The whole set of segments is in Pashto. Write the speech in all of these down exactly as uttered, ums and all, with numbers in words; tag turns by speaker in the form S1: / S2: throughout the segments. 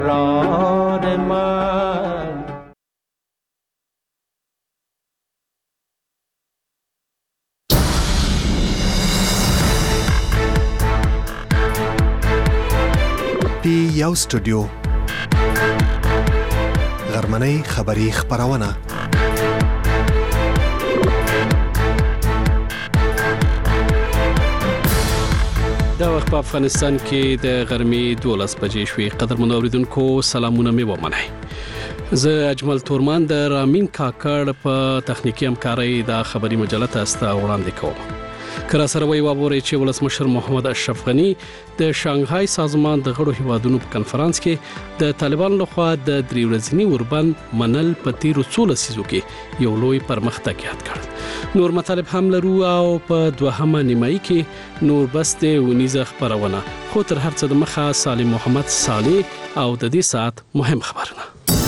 S1: راد من
S2: پی یو سټوډیو غرمنۍ خبری خبرونه
S3: دا وخت په افغانستان کې د غرمې دولس بجې شوې. قدرمنو اوریدونکو سلامونه مې ومنئ. زه اجمل تورمان د رامین کاکړ په تخنیکی همکارۍ د خبري مجله تاسو ته وړاندې کوم. کرا سره وی وابوري چې ولسمشر محمد اشرف غنی د شانګهای سازمان د غړو هیوادونو په کنفرانس کې د طالبانو لخوا د درې ورځنی اوربند منل په تیرو څو لسیزو کې یو لوی پرمختګ یاد کړ. نور مطالب هم لرو او په دوهمه نیمایي کې نور بسته ونیزه خبرونه. خو تر هر څه د مخه سالم محمد صالح او د دې سات مهم خبرونه.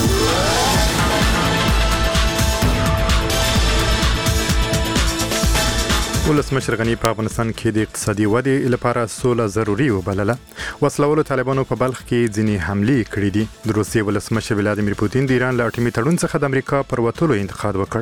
S4: ولسمشر غنی په افغانستان کې د اقتصادي ودې لپاره سوله ضروري وبلله. وسلوالو طالبانو په بلخ کې ځینې حملې کړې دي. د روسیې ولسمشر ولادیمیر پوتین د ایران له اټومي تړون څخه د امریکا پر وتلو انتقاد وکړ.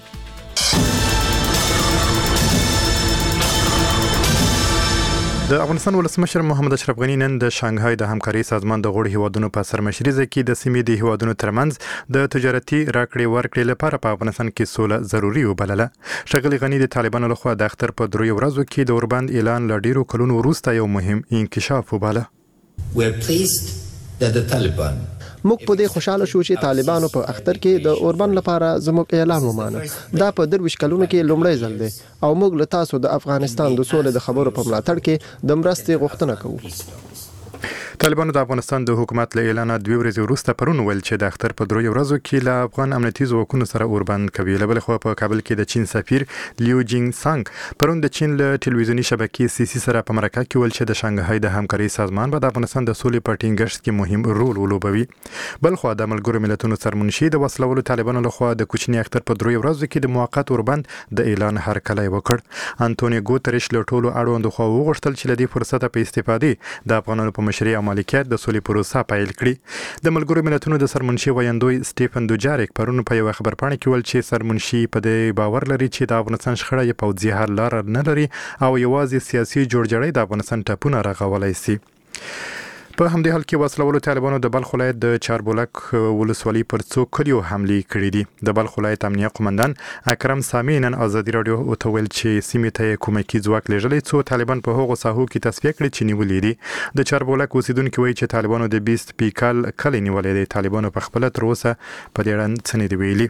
S4: د افغانستان ولسمشر محمد اشرف غنی نن د شانګهای د همکارۍ سازمان د غړو هیوادونو په سرمشرۍ کې د سیمې د هیوادونو ترمنځ د تجارتي راکړې ورکړې لپاره په افغانستان کې سوله ضروري وبلله. ښاغلي غنی د طالبانو لخوا د اختر په دریو ورځو کې د اوربند اعلان له ډیرو کلونو وروسته یو مهم انکشاف وباله.
S5: We are pleased that the Taliban
S6: موږ په دې خوشاله شو چې طالبانو په اختر کې د اوربند لپاره زموږ اعلان ومانه. دا په درویش کلونو کې لومړی ځل دی او موږ له تاسو د افغانستان د سولې د خبرو په ملاتړ کې د مرستې غوښتنه کوو.
S4: طالبانو د افغانستان د حکومت له اعلان دوه ورځې وروسته پرون ویل چې د اختر په دریو ورځو کې له افغان امنیتي ځواکونو سره اوربند کوي. له بل خوا په کابل کې د چین سفیر لیو جینګ سانګ پرون د چین له ټلویزیونی شبکې سی سی سره په مرکه کې ویل چې د شانګهای د همکارۍ سازمان به د افغانستان د سولې په ټینګښت کې مهم رول ولوبوي. بل خوا د ملګرو ملتونو سرمنشي د وسلوالو طالبانو لخوا د کوچني اختر په دریو ورځو کې د موقت اوربند د اعلان هرکلی وکړ. انټونیو ګوتریش له ټولو اړوندو خوا وغوښتل چې له دې فرصت په استفادې د افغانانو په مشرۍ او مالکیت د سولې پروسه پیل کړي. د ملګرو ملتونو د سرمنشي ویاندوی سټیفن دوجاریک پرون په یو خبرپاڼه کې ویل چې سرمنشي په دې باور لري چې د افغانستان شخړه یې پوځي حل لار نه لري او یوازې سیاسي جوړجاړی د افغانستان ټاپونه رغولای شي. په همدې حال کې وسلوالو طالبانو د بلخ ولایت د چاربولک ولسوالۍ پر څو کلیو حملې کړې دي. د بلخ ولایت امنیه قومندان اکرم سامي نن ازادي رادیو ته ویل چې سیمې ته کومکی ځواک لېږلی څو طالبان په هغو ساحو کې تصفیه کړي چې نیولې دي. د چاربولک اوسیدونکو وایي چې طالبانو د بیست پیکال کلی نیولې دي. طالبانو په خپل تر اوسه په دې اړه څه نه دی ویلي.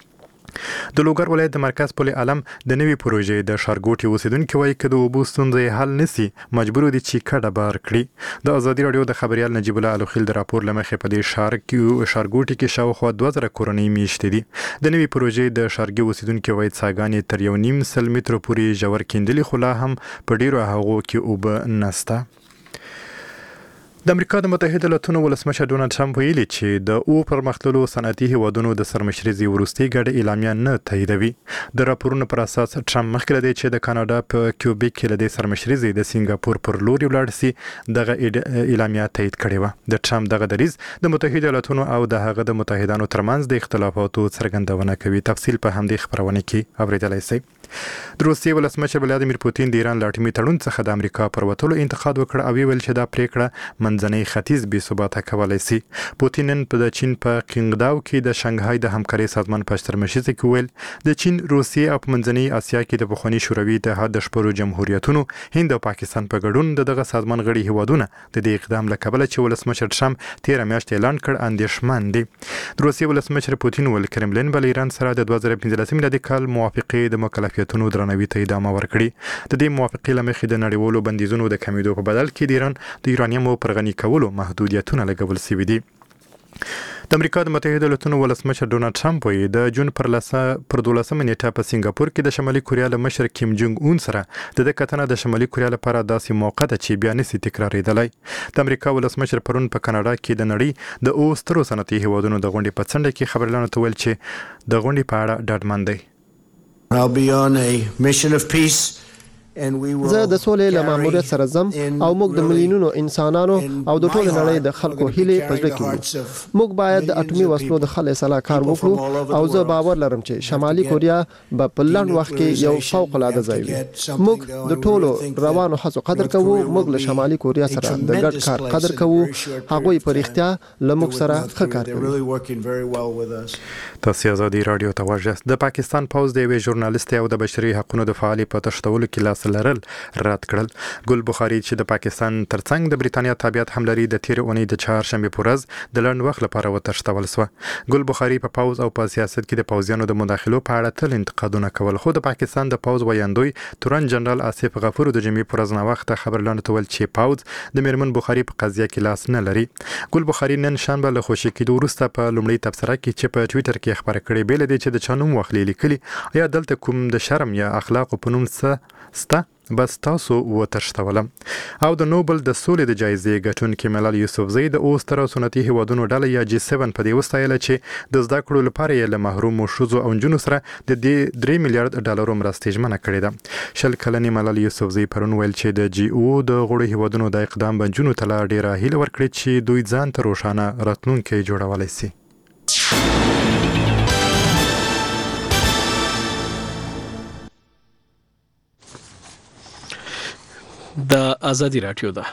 S4: د لوګر ولایت د مرکز پل عالم د نوې پروژې د ښارګوټي اوسیدونکو وایي چې د اوبو ستونزې حل نسی مجبور دي چې کډه بار کړي. د ازادي رادیو د خبريال نجیب الله الوخیل د راپور لمخې په دې ښار کې ښارګوټي کې شاوخوا دوه زره کورنۍ میشته دي. د نوې پروژې د ښارګي اوسیدونکو وایي څاګانې تر یو نیم سل متر پورې ژور کیندلې خو لا هم په ډیرو هغو کې اوبه نسته. د امریکا د متحده ایالاتو ولسمشر ډونالد ټرمپ ویلي چې د او پرمختللو صنعتي هیوادونو د سرمشرۍ وروستي ګډ اعلامیه نه تاییدوي. د راپورونو پر اساس ټرمپ مخکې دی چې د کاناډا په کیوبیک کې د سرمشرۍ د سنگاپور پر لور ولاړ سي دغه اعلامیه تایید کړې و. د ټرمپ دغه دریځ د متحده ایالاتو او د هغه د متحدانو ترمنځ د اختلافاتو څرګندونه کوي. تفصیل په همدې خبرونه کې اوریدلای شئ. د روسیې ولسمشر ولادیمیر پوتین د ایران له اټومي تړون څخه د امریکا پر وتلو انتقاد وکړ او ویل چې دا پریکړه منځنۍ ختیځ بې ثباته کولای شي. پوتین نن په چین په قینګداو کې د شانګهای د همکارۍ سازمان په سرمشرۍ کې ویل د چین، روسیې او منځنۍ اسیا کې د پخواني شوروي اتحاد د شپږو جمهوریتونو هند او پاکستان په ګډون دغه سازمان غړي هیوادونه د دې اقدام له کبله چې ولسمشر ټرمپ تیر میاشت اعلان کړ اندېښمن دي. د روسیې ولسمشر پوتین ول کرملین بل ایران سره د دوه زره پنځلسم میلادي کال موافقې د مکلفیتونو درناوي ته ادامه ورکړي. د دې موافقې لمخې د نړیوالو بندیزونو د کمیدو په بدل کې د ایران د یورانیمو پر غني کولو محدودیتونه لګول شوي دي. د امریکا د متحده ایالاتو ولسمشر ډونالد ټرمپ وایي د جون پر لسه پر دولسمه نیټه په سنگاپور کې د شمالي کوریا له مشر کیم جونګ اون سره د د کتنه د شمالي کوریا لپاره داسې موقع ده چې بیا نسی تکرارېدلی. د امریکا ولسمشر پرون په کاناډا کې د نړۍ د او سترو صنعتي هیوادونو د غونډې په څنډه کې خبريالانو ته ویل چې د غونډې په اړه ډاډمن دی.
S5: I'll be on a mission of peace
S6: زه د سولې له ماموریت سره زم او موږ د ملیونونو انسانانو او د ټول نړۍ د خلکو هیلې په زړه کې لرو. موږ باید د اټومي وسلو د خلې سره کار وکړو او زه باور لرم چې شمالي کوریا به په لنډ وخت کې یو فوق العاده ځای وي. موږ د ټولو روانو هڅو قدر کوو. موږ له شمالي کوریا سره د ګډ کار قدر کوو. هغوی په رښتیا له موږ سره ښه کار کوي.
S4: تاسو آزادي رادیو ته واجه. د پاکستان پوز د یوې ژورنالیست او د بشري حقوقو د فعالي په تشتولو کې لاس لرل رد کړل. ګل بخاري چې د پاکستان ترڅنګ د بریتانیا تابعیت هم لري د تیر اونۍ د چهارشنبه په ورځ د لنډ وخت لپاره وتښتول شو. ګل بخاري په پوز او په سیاست کې د پوزیانو د مداخلو په اړه تل انتقادونه کول. خو د پاکستان د پوز ویاندوی تورن جنرال آصف غفور د جمعې پر ورځ وخت خبر لاندې تول چې پوز د میرمن بخاري په قضیه کې لاس نه لري. ګل بخاري نن شنبه له خوشی کېدو وروسته په لومړي تبصره کې چې په ټوئیټر کې خبره کړې بیل دي چې د چانوم وخلې لیکلي یا دلته کوم د شرم یا اخلاق په نوم څه ستا بس تاسو وتښتولم. او د نوبل د سولې د جایزې ګټونکي ملال یوسفزۍ د اوس تر سنتي هیوادونو ډله یا جی سیون په دې وستایله چې د زده کړو لپاره یې له محرومو ښځو او نجونو سره د دې درې میلیارډ ډالرو مرستې ژمنه کړې ده. شل کلنې ملال یوسفزۍ پرون ویل چې د جی او د غړو هیوادونو د اقدام به نجونو ته لا ډیره هیله ورکړي چې دوی ځان ته روښانه راتلونکی جوړولی شي.
S3: د آزادي رادیو ده.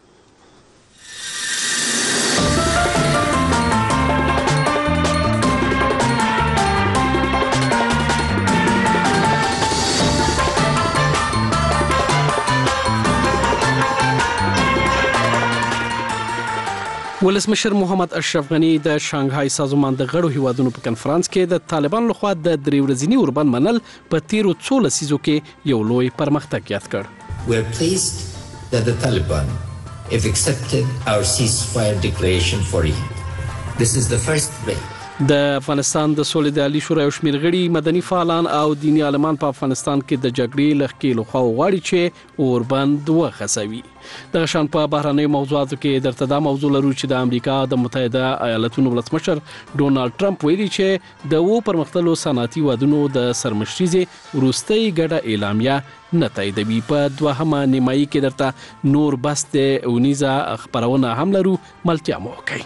S3: ولسمشر محمد اشرف غنی د شانګهای سازمان د غړو هیوادونو په کنفرانس کې د طالبان لخوا د درې ورځني اوربند منل په تیرو څو لسیزو کې یو لوی پرمختګ یاد کړ.
S5: We are pleased that the Taliban have accepted our ceasefire declaration for Eid. This is the first break.
S3: د افغانستان د سولې د عالی شورا یو شمېر غړي مدني فعالان او دیني عالمان په افغانستان کې د جګړې له ښکېلو خواو غواړي چې اوربند وغځوي. دغه شان په بهرنیو موضوعاتو کې درته دا موضوع لرو چې د امریکا د متحده ایالاتونو ولسمشر ډونالد ټرمپ ویلي چې د و پرمختللو صنعتي وادونو د سرمشريزې وروستۍ ګډه اعلامیه نه تاییدوي. په دوهمه نیمایي کې درته نور بست اونیزه خبرونه هم لرو. ملتیا مو کوي.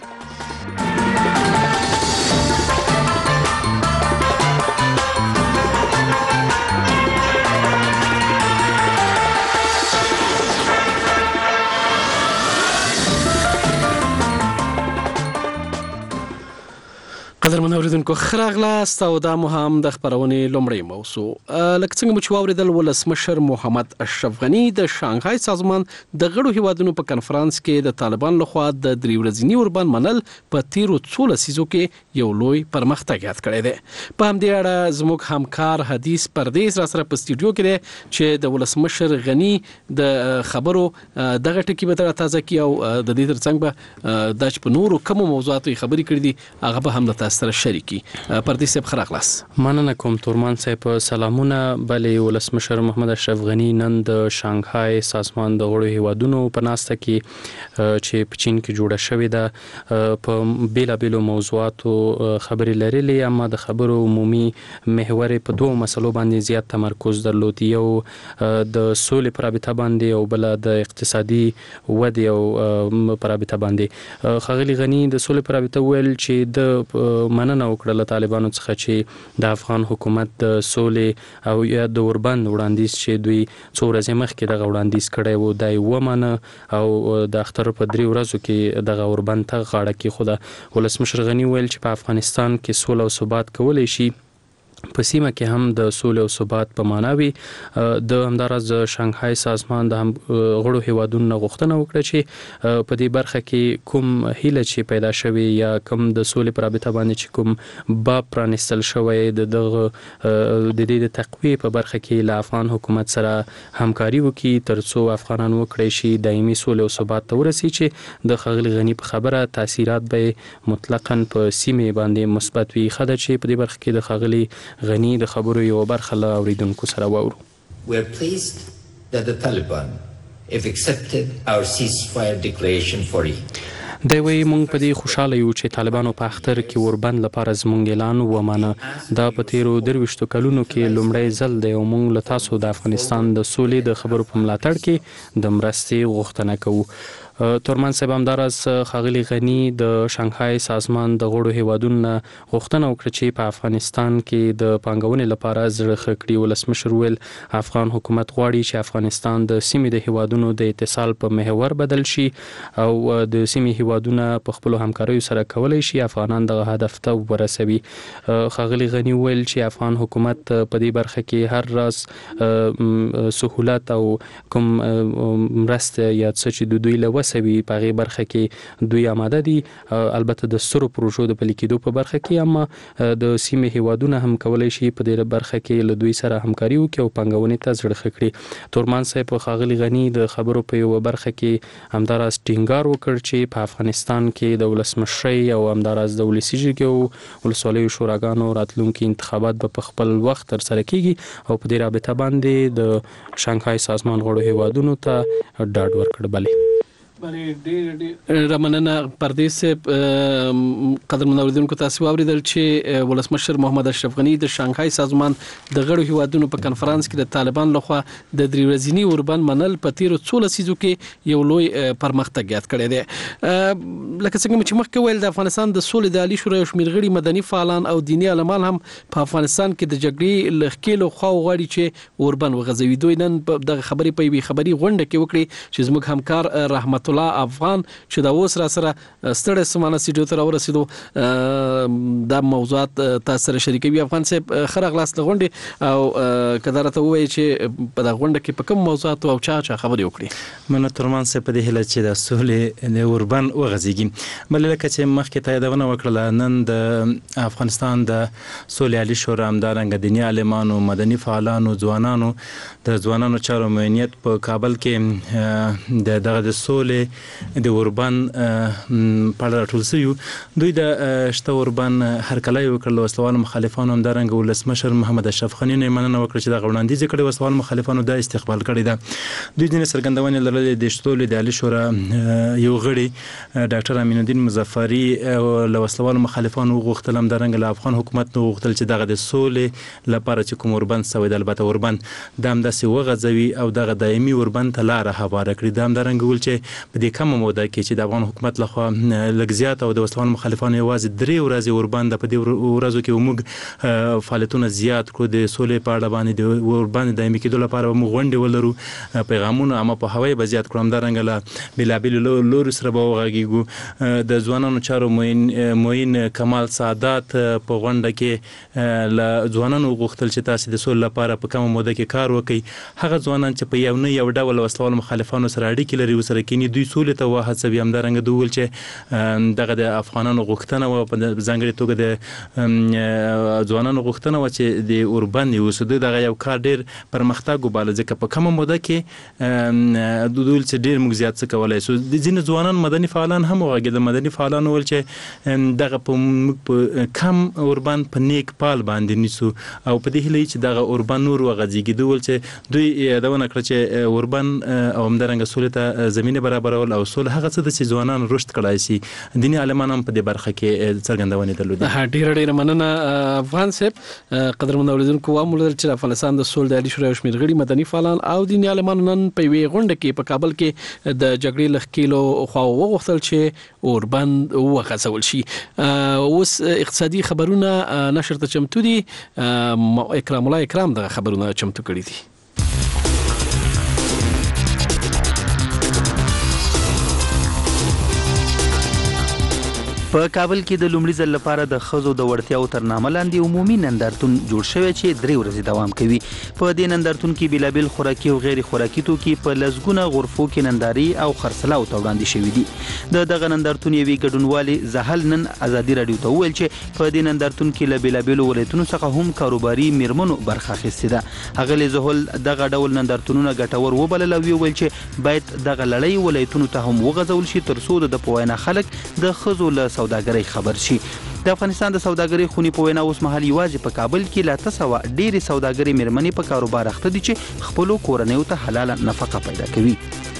S3: قدرمن اوریدونکو خراغلاست او دا مو هم د خبرونې لومړی موضوع. لکه څنګه مو چې واوریدل ولسمشر محمد اشرف غنی د شانګهای سازمان د غړو هیوادونو په کنفرانس کې د طالبان لخوا د درې ورځني اوربند منل په تیرو څو لسیزو کې یو لوی پرمختګ یاد کړی دی. په همدې اړه زموږ همکار حدیث پردیس را سره په سټوډیو کې دی چې د ولسمشر غنی د خبرو دغه ټکی به تر تازه کی او د دې ترڅنګ به د چ په نورو کوم موضوعاتو خبرې کړې دي هغه به هم د سره شریکی. پردیس صاحب خراغلاس.
S1: مننه کوم تورمان صاحب. سلامونه. بلې ولسمشر محمد اشرف غنی نن د شانګهای سازمان د غړو هیوادونو په ناسته کې چې په چین کې جوړه شوې ده په بیلابیلو موضوعاتو خبرې لرلې، اما د خبرو عمومي محور په دوه مسلو باندې زیات تمرکز درلود. یو د سولې پر رابطه باندې او بل د اقتصادي ودې او پر رابطه باندې. ښاغلي غنی د سولې پر رابطه ویل چې د مننه وکړه له طالبانو څخه چې د افغان حکومت د سولې او یا د اوربند وړاندیز چې دوی څو ورځې مخکې دغه وړاندیز کړی و دا یې ومنه او د اختر په درې ورځو کې دغه اوربند ته غاړه کېښوده. ولسمشر غني ویل چې په افغانستان کې سوله او ثبات کولی شي په سیمه کې هم د سولې او ثبات په معنا وي. د همداراز شانګهای سازمان د غړو هیوادونو غوښتنه وکړه چې په دې برخه کې کوم هیله چې پیدا شوی یا کوم د سولې پر رابطه باندې چې کوم باب پرانستل شوی د دغه د دې د تقویه په برخه کې له افغان حکومت سره همکاري وکړي ترڅو افغانان وکړي شي دایمي سولې او ثبات ته ورسي چې د ښاغلي غني په خبره تاثیرات به مطلقاً په سیمه باندې مثبت وي. خدای چې په دې برخه کې د ښاغلي غنی د خبرو یو برخه له اوریدونکو سره واورو.
S5: We are pleased that the Taliban have accepted our ceasefire declaration for Eid.
S1: دی وی مونږ په دې خوشاله یو چې طالبانو په اختر کې اوربند لپاره زمونږ اعلان ومانه. دا په تیرو درویشتو کلونو کې لومړی ځل دی او مونږ له تاسو د افغانستان د سولې د خبرو په ملاتړ کې د مرستې غوښتنه کوو. تورمان صاحب همداراز ښاغلي غني د شانګهای سازمان د غړو هیوادونو نه غوښتنه وکړه چې په افغانستان کې د پانګونې لپاره زړه ښه کړي. ولسمشر ویل افغان حکومت غواړي چې افغانستان د سیمې د هیوادونو د اتصال په محور بدل شي او د سیمې هیوادونه په خپلو همکاریو سره کولی شي افغانان دغه هدف ته ورسوي. ښاغلي غني ویل چې افغان حکومت په دې برخه کې هر راز سهولت او کوم مرسته یا څه چې د دوی له وسوي په هغې برخه کې دوی آماده دي. البته د سترو پروژو د پلي کېدو په برخه کې اما د سیمې هیوادونه هم کولی شي په دې برخه کې له دوی سره همکاري وکړي او پانګونې ته زړه ښه کړي. تورمان صاحب ښاغلي غني د خبرو په یوه برخه کې همداراز ټینګار وکړ چې په افغانستان کې د ولسمشرۍ او همداراز د ولسي جرګې او ولسوالیو شوراګانو راتلونکي انتخابات به په خپل وخت ترسره کیږي او په دې رابطه باندې د شانګهای سازمان غړو هیوادونو ته ډاډ ورکړ. بلې
S3: رمننه پردیس قدرمن اوریدونکو تاسو واوریدل چې ولسمشر محمد اشرف غنی د شانګهای سازمان د غړو هیوادونو په کنفرانس کې د طالبان لخوا د درې ورځني اوربند منل په تیرو څو لسیزو کې یو لوی پرمختګ یاد کړی دی. لکه څنګه چې مخکې ویل د افغانستان د سولې د عالی شورا یو شمېر غړي مدني فعالان او دیني عالمان هم په افغانستان کې د جګړې له ښکېلو خواو غواړي چې اوربند وغځوي. دوی نن دغه خبرې په یوې خبري غونډه کې وکړي چې زموږ همکار رحمت الله افغان چې دا اوس را سره ستړی سمانه سټډیو ته راورسېدو دا موضوعات تاسو سره شریکوي. افغان صاحب خره غلاس لغونډي او کدار ته وایي چې په دا غونډه کې په کوم موضوعات او چا چا خبرې وکړي.
S7: منو ترمان صاحب په دې هله چې د سولې د اوربند وغځيږي. بل لکه چې مخکې ته یادونه وکړه نن د افغانستان د سولې عالی شورا همدارنګه دیني عالمانو مدني فعالانو ځوانانو د ځوانانو چارو معینیت په کابل کې د دغه د سولې د اوربند په اړه راټول شوي. دوی د شته اوربند هرکلی وکړل. وسلوال مخالفانو همدارنګه ولسمشر محمد اشرف غني نه مننه وکړه چې دغه وړاندیز کړی. وسلوال مخالفانو دا استقبال کړی ده. دوی ځینې څرګندونې لرلې د سولې د عالی شورا یو غړي ډاکټر امین الدین مظفري له وسلوال مخالفانو غوښتل همدارنګه له افغان حکومت نه غوښتل چې دغه د سولې لپاره چې کوم اوربند سوی د البته اوربند دا همداسې وغځوي او دغه دایمي اوربند ته لاره هواره کړي. دا همدارنګه ویل چې په دې کمه موده کې چې د افغان حکومت لخوا لږ زیات او د وسلوال مخالفانو یوازې درې ورځې اوربند په دې ورځو کې موږ فعالیتونه زیات کړو. د سولې په اړه باندې د اوربند دایمي کېدو لپاره به موږ غونډې ولرو پیغامونه اما په هوایي به زیات کړو. همدارنګه له بېلابېلو لورو سره به وغږېږو. د ځوانانو چارو معین معین کمال سعادت په غونډه کې له ځوانانو غوښتل چې تاسو د سولې لپاره په کومه موده کې کار وکړئ. هغه ځوانان چې په یو نه یو ډول وسلوال مخالفانو سره اړیکې لري ورسره کینی دوی سولې ته وهڅوي. همدارنګه دوی ویل چې دغه د افغانانو غوښتنه وه په ځانګړې توګه د ځوانانو غوښتنه وه چې د اوربند یوسو. دوی دغه یو کار ډېر پرمختګ وباله ځکه په کومه موده کې دوی ویل چې ډېر موږ زیات څه کولی سو. ځینې ځوانان مدني فعالان هم وغږېدل. مدني فعالانو ویل چې دغه په موږ په کم اوربند په نیک پال باندې نیسو او په دې هیله چې دغه اوربند نور وغځېږي. دوی ویل چې دوی یادونه کړه چې اوربند او همدارنګه سولې ته زمینه برابرول او سول هغه څه د چې ځوانان رشد کړای شي. دیني عالمان هم په دې برخه کې څرګندونې درلودې.
S3: ډېر ډېر مننه افغان صاحب. قدرمن اوریدونکو وامل چې افغانستان د سولې د عالی شورا یو شمېر غړي مدني فعالان او دیني عالمان نن په یوې غونډه کې په کابل کې د جګړې له ښکېلو خواو وغوښتل چې اوربند وغځول شي. اوس اقتصادي خبرونه نشر ته چمتو دي. اکرام الله اکرام دغه خبرونه چمتو کړي دي.
S8: په کابل کې د لومړي ځل لپاره د ښځو د وړتیاو تر نامه لاندې عمومي نندارتون جوړ شوی چې درې ورځې دوام کوي. په دې نندارتون کې بېلابېل خوراکي او غیر خوراکي توکي په لسګونه غرفو کې ننداري او خرڅلاو ته وړاندې شوي دي. د دغه نندارتون یوې ګډونوالې زحل نن ازادي راډیو ته وویل چې په دې نندارتون کې له بېلابېلو ولایتونو څخه هم کاروباري میرمنو برخه اخیستې ده. هغې زحل دغه ډول نندارتونونه ګټور وبلل او وویل چې باید دغه لړۍ ولایتونو ته هم وغځول شي تر څو د په وینا خلک د ښځو له سوداګرۍ خبر شي. د افغانستان د سوداګرۍ خونې په وینا اوس مهال یوازې په کابل کې له اته سوه ډېرې سوداګرۍ میرمنې په کاروبار اخته دي چې خپلو کورنیو ته حلاله نفقه پیدا کوي.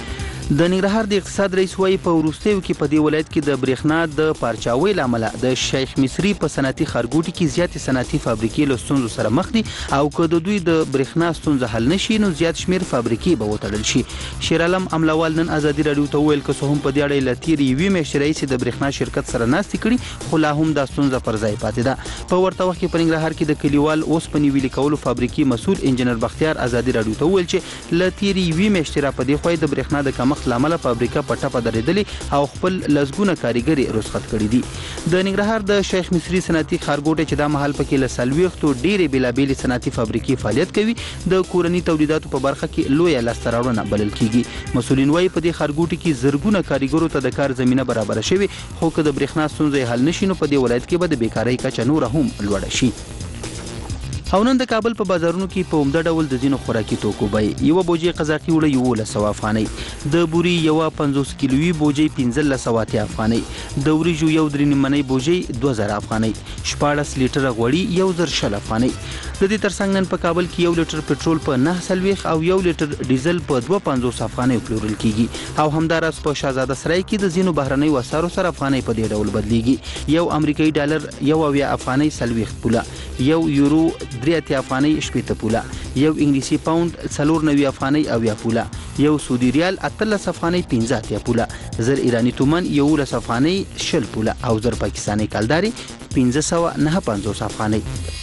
S8: د ننګرهار د اقتصاد رئیس وايي په وروستیو کې په دې ولایت کې د برېښنا د پارچاوۍ لامل د شیخ مصری په صنعتي ښارګوټي کې زیاتې صنعتي فابریکې له ستونزو سره مخ دي او که د دوی د برېښنا ستونزه حل نشي نو زیات شمیر فابریکې به وتړل شي. شیر عالم املوال نن ازادي راډیو ته وویل که څه هم په دې اړه له تېرې یوې میاشتې راهیسې د برېښنا شرکت سره ناستې کړي خو لا هم دا ستونزه پر ځای پاتې ده. په ورته وخت کې په ننګرهار کې د کلیوال اوسپنې ویلې کولو فابریکې مسؤل انجینر بختیار ازادي راډیو ته وویل چې له تېرې یوې میاشتې را په دې خوا د برېښنا د کمښت له امله فابریکه په ټپه درېدلې او خپل لسګونه کارګر یې رخصت کړي دي. د ننګرهار د شیخ مصری صنعتي ښارګوټی چې دا مهال پکې له څلوېښتو ډېرې بېلابېلې صنعتي فابریکې فعالیت کوي د کورني تولیداتو په برخه کې لویه لاسته راوړنه بلل کېږي. مسؤلین وایي په دې ښارګوټي کې زرګونه کارګرو ته د کار زمینه برابره شوې خو که د برېښنا ستونزه حل نشي نو په دې ولایت کې به د بیکارۍ کچه نوره هم لوړه شي. او نن د کابل په بازارونو کې په عمده ډول د ځینو خوراکي توکو بیې یوه بوجۍ قزاقي وړه یولس سوه افغانۍ، د بوري یوه پنځوس کیلوي بوجۍ پنځلس سوه اتیا افغانۍ، د وریجو یو درې نیمنۍ بوجۍ دوه زره افغانۍ، شپاړس لیټره غوړي یو زر شل افغانۍ. د دې ترڅنګ نن په کابل کې یو لیټر پټرول په نهه څلوېښت او یو لیټر ډیزل په دوه پنځوس افغانۍ پلورل کېږي. او همداراز په شهزاده سرای کې د ځینو بهرنیو اسعارو سره افغانۍ په دې ډول بدلیږي. یو امریکایي ډالر یو اویا افغانۍ څلوېښت پوله، یو یورو درې اتیا افغانۍ شپېته پوله، یو انګلیسي پاوند څلور نوي افغانۍ اویا پوله، یو سعودي ریال اتلس افغانۍ پنځه اتیا پوله، زر ایراني تومن یولس افغانۍ شل پوله او زر پاکستاني کلداري پنځه سوه نهه پنځوس افغانۍ.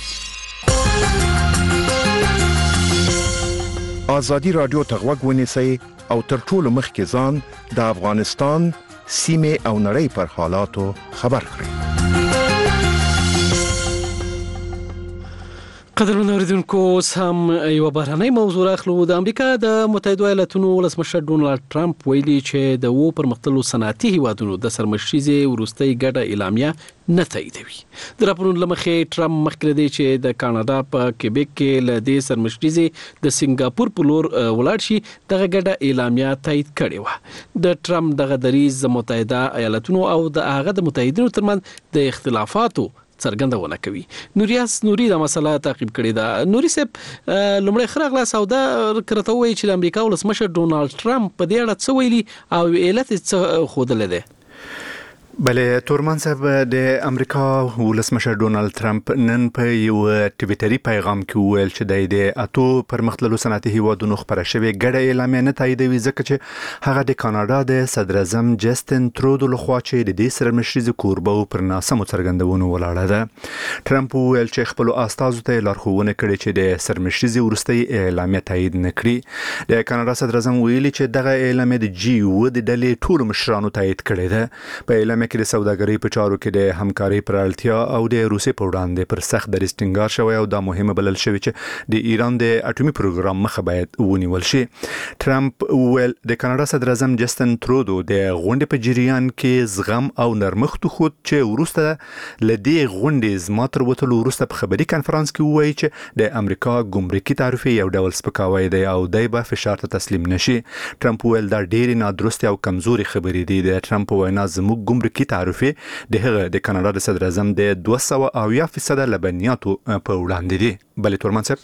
S9: ازادي راډیو ته غوږ ونیسئ او تر ټولو مخکې ځان د افغانستان سیمې او نړۍ پر حالاتو خبر کړئ.
S3: قدرمن اوریدونکو اوس هم یو بهرنۍ موضوع راخلو. د امریکا د متحده ایالاتونو ولسمشر ډونالد ټرمپ ویلي چې د و پرمختللو صنعتي هیوادونو د سرمشریزې وروستۍ ګډه اعلامیه نه تاییدوي. د راپورونو له مخې ټرمپ مخکې دی چې د کاناډا په کیبیک کې له دې سرمشریزې د سنگاپور په لور ولاړ شي دغه ګډه اعلامیه تایید کړې وه. د ټرمپ دغه دریځ د متحده ایالاتونو او د هغه د متحدینو ترمنځ د اختلافاتو څرګندونه کوي. نوریاس نوري دا مسله تعقیب کړې ده. نوري صاحب لومړی ښه راغلاست او دا کرته وایي چې د امریکا ولسمشر ډونالد ټرمپ په دې اړه څه ویلي او علت یې څه ښودلی دی؟
S4: بله تورمان صاحب د امریکا ولسمشر ډونالد ټرمپ نن په یو ټویټري پیغام کې وویل چې د اتو پرمختللو صنعتي هیوادونو خپره شوې ګډه اعلامیه نه تاییدوي ځکه چې هغه د کاناډا د صدر اعظم جسټن ترودو لخوا چې د دې سرمشریزې کوربه پر ناسمو څرګندونو ولاړه ده. ټرمپ وویل چې خپل استازو ته لارښوونه کړې چې د سرمشریزې وروستۍ اعلامیه تایید نه کړي. د کاناډا صدر اعظم ویلي چې دغه اعلامیه د جی او د ډلې ټولو مشرانو تایید کړې ده. په اعلامیه کې د سوداګرۍ په چارو کې د همکارۍ پر اړتیا او د روسیې په وړاندې پر سخت دریځ ټینګار شوی او دا مهمه بلل شوې چې د ایران د اټومي پروګرام مخه باید ونیول شي. ټرمپ ویل د کاناډا صدر اعظم جسټن ترودو د غونډې په جریان کې زغم او نرمښت خود چې وروسته لدې غونډې زما تر وتلو وروسته په خبري کانفرنس کې وایي چې د امریکا ګمرکي تعرفې یو ډول سپکاوی دی او دای به فشار ته تسلیم نشي. ټرمپ ویل دا ډېری نادرستي او کمزوري خبرې دي. د ټرمپ وینا زموږ ګمرکي تعرفې د هغه د کاناډا د صدر اعظم د دوه سوه اویا فیصد لبنیاتو په وړاندې دي. بلې تورمان صاحب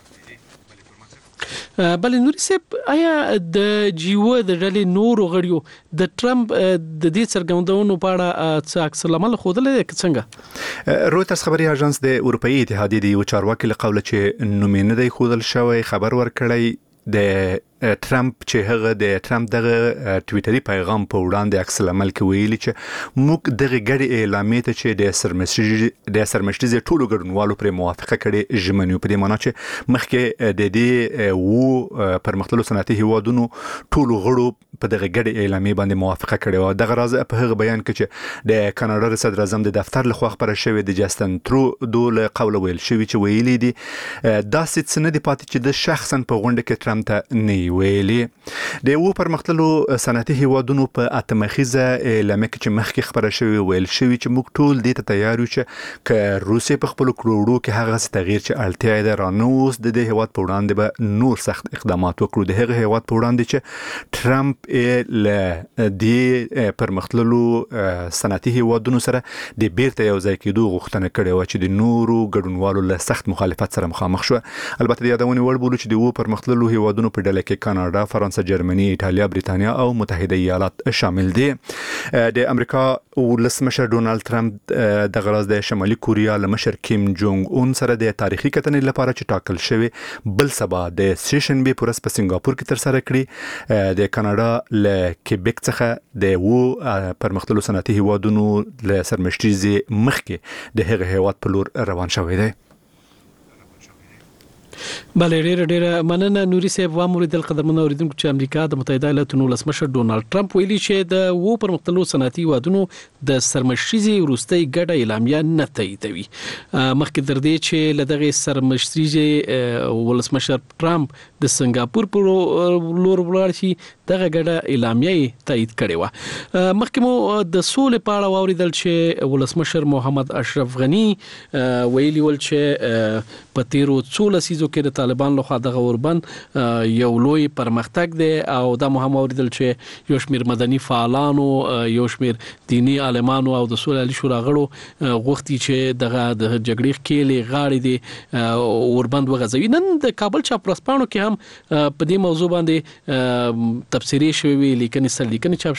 S3: بلې نوري صاحب آیا د جیو د ډلې نورو غړیو د ټرمپ د دې څرګندونو په اړه څه عکس العمل ښودلی دی که څنګه؟
S4: رویترز خبري اژانس د اروپאי اتحادیې د یو چارواکي له قوله چې نوم یې نه دی ښودل شوی خبر ورکړی د ټرمپ چې هغه د ټرمپ دغه ټویټري پیغام په وړاندې عکس العمل کې ویلي چې موږ دغه ګډې اعلامیې ته چې د سرمشریزې د سرمشریزې ټولو ګډونوالو پر موافقه کړې ژمنو په دې معنی چې مخکې د دې وو پرمختللو صنعتي هیوادونو ټولو غړو په دغه ګډې اعلامیې باندې موافقه کړې و. دغه راز په هغه بیان کې چې د کاناډا د صدر اعظم د دفتر لخوا خبره شوې د جسټن ترودو له قوله ویل شوی چې ویلي دي داسې څه نه دي پاتې چې د شخصا په غونډه کې ټرمپ ته نه ویلي. د یو پرمختللو صنعتي هیوادونو په اتمخیزه اعلامیه کې چې مخکې خبره شوی ویل شوی چې موږ ټول دې ته تیار یو چې که روسیې په خپل کروړو کې هغه څه تغییر چې اړتیا یې ده رانووس د دې هیواد په وړاندې به نور سخت اقدامات وکړو. د هغه هیواد په وړاندې چې ټرمپ له دې پرمختللو صنعتي هیوادونو سره د بیرته یو ځای کېدو غوښتنه کړې و چې د نورو ګډونوالو له سخت مخالفت سره مخامخ شو. البته د یادونې وړ بولو چې د و پرمختللو هیوادونو په ډله کې کې کاناډا، فرانسه، جرمني، ایټالیا، بریتانیا او متحده ایالات شامل دي. د امریکا ولسمشر ډونالد ترامپ د غراز د شمالي کوریا له مشر کیم جونګ اون سره د تاریخي کتنې لپاره چې ټاکل شوی بل سبا د سیشن به پرس په سنگاپور کې تر سره کړی. د کاناډا له کیبک څخه د وو پرمختللو صنعتي هیوادونو له سرمشتريزي مخکې د هغه هیواد په لور روان شوی دی.
S3: بله ډیره ډیره مننه نوري صاحب. و موریدل قدرمن اوریدونکو چې امریکا د متحده ایالاتو ولسمشر ډونالد ټرمپ ویلي چې د وو پرمختللو صنعتي هیوادونو د سرمشتريزي وروستۍ ګډه اعلامیه نه تاییدوي. مخکې تر دې چې لدغه سرمشتريزي ولسمشر ټرمپ د سنگاپور پر لور ولاړ شي دغه ګډه اعلامیه تایید کړې و. مخکې مو د سولې په اړه واوریدل چې ولسمشر محمد اشرف غنی ویلي ول چې په تیرو څو لسیزو کې د طالبان لخوا دغه اوربند یو لوی پرمختګ دی او دا مهم اوریدل چې یو شمیر مدني فعالانو، یو شمیر دینی عالمانو او د سولې علي شورا غړو غوښتي چې دغه د جګړې کېلې غاړې دی اوربند وغځوي. نن د کابل چاپ ورځپاڼو کې هم په دې موضوع باندې تفسیري شوی لیکنې سر لیکنې چاپ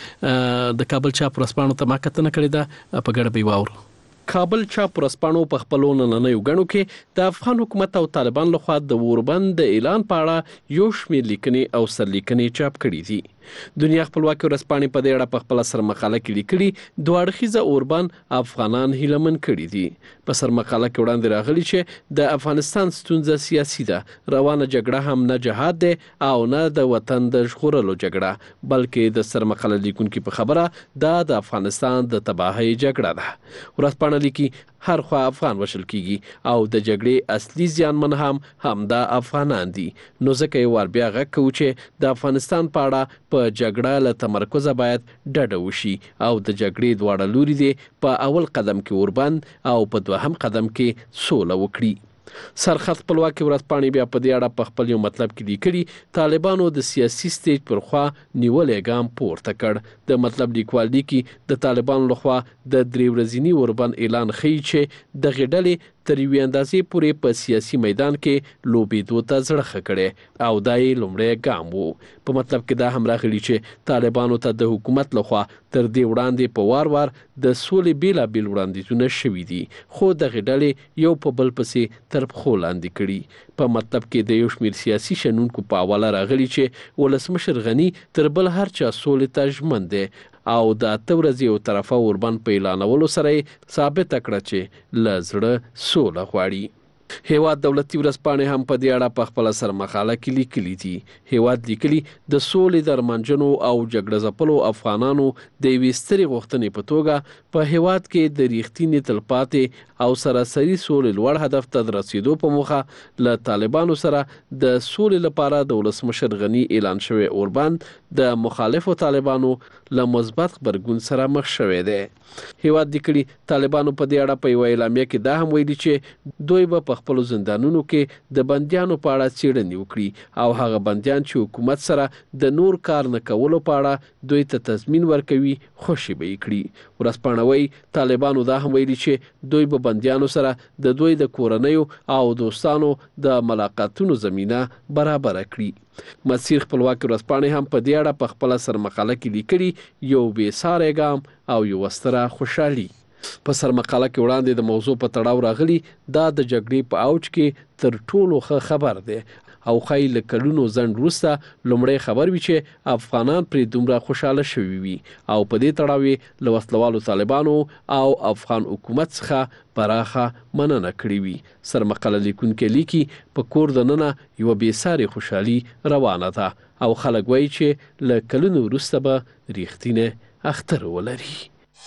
S3: شوی. د کابل چاپ ورځپاڼو ته ما کتنه کړې ده په ګډه به واورو. کابل چاپ ورځپاڼو په خپلو نننیو غړو کې د افغان حکومت او طالبان لخوا د اوربند د اعلان په اړه یو شمېر لیکنې او سرلیکنې چاپ کړي دي. دنیا خپلواکي ورځپاڼې په دې اړه په خپل سر مقاله کې لیکلي دوه اړخیزه اوربند افغانان هیلمن کړي دي. په سر مقاله کې وړاندې راغلي چې د افغانستان ستونزه سیاسي ده، روانه جګړه هم نه جهاد ده او نه د وطن د ژغورلو جګړه، بلکې د سر مقاله لیکونکو په خبره دا د افغانستان د تباهۍ جګړه ده. ورځپاڼه لیکي هر خوا افغان وشل کیږي او د جګړې اصلي زیانمن هم همدا افغانان دي. نو ځکه یې ور بیا غږ کوو چې د افغانستان په اړه په جګړه له تمرکزه باید ډډه وشي او د جګړې دواړه لوري دي په اول قدم کې اوربند او په دوهم قدم کې سوله وکړي. سرخط خپلواکي ورځپاڼې بیا په دې اړه په خپل یو مطلب کې لیکلي طالبانو د سیاسي سټیج پر خوا نیولې ګام پورته کړ. د مطلب لیکوال لیکي د طالبانو لخوا د درې ورځنی اوربند اعلان ښیي چې د غډلې تر یوې اندازې پورې په سیاسي میدان کې لوبېدو ته زړه ښه کړی او دا یې لومړی ګام و. په مطلب کې دا هم راغلي چې طالبانو ته د حکومت لخوا تر دې وړاندې په وار وار د سولې بیلابیل وړاندیزونه شوي دي، خو دغې ډلې یو په بل پسې تر پښو لاندې کړي. په مطلب کې د یو شمېر سیاسي شنونکو په حواله راغلي چې ولسمشر غني تر بل هر چا سولې ته ژمن دی او د اته ورځې یو طرفه اوربند په اعلانولو سره یې ثابته کړه چې له زړه سوله غواړي. هیواد دولتي ورځپاڼې هم په دې اړه په خپل سر مقاله کې لیکلي دي. هیواد لیکلي د سولې د ارمانجنو او جګړه ځپلو افغانانو د یوې سترې غوښتنې په توګه په هیواد کې د ریښتینې تلپاتې او سراسري سولې لوړ هدف ته د رسیدو په موخه له طالبانو سره د سولې لپاره د ولسمشر غني اعلان شوی اوربند د مخالفو طالبانو له مثبت غبرګون سره مخ شوی دی. هیواد لیکلي طالبانو په دې اړه په یو اعلامیه کې دا هم ویلي چې دوی به په خپل زندانونو کې د بندیانو په اړه څېړنې وکړي او هغه بندیان چې حکومت سره د نور کار نه کولو په اړه دوی ته تضمین ورکوي خوشي به یې کړي. ورځپاڼه وایي طالبانو دا هم ویلي چې دوی به بندیانو سره د دوی د کورنیو او دوستانو د ملاقاتونو زمینه برابر کړي. مسیر خپلواکي ورځپاڼې هم په دې اړه په خپل سر مقاله کې لیکلي یو بې ساری ګام او یو ستره خوشحالي. په سر مقاله کې وړاندې د موضوع په تړاو راغلي دا د جګړې په اوج کې تر ټولو ښه خبر دی او خای له کلونو ځنډ وروسته لومړی خبر وي چې افغانان پرې دومره خوشاله شوي وي او په دې تړاو له وسلوالو طالبانو او افغان حکومت څخه پراخه مننه کړې وي. سر مقاله لیکونکي لیکي په کور دننه یو بې ساري خوشحالي روانه ده او خلک وایي چې له کلونو وروسته به ریښتینې اختر ولري.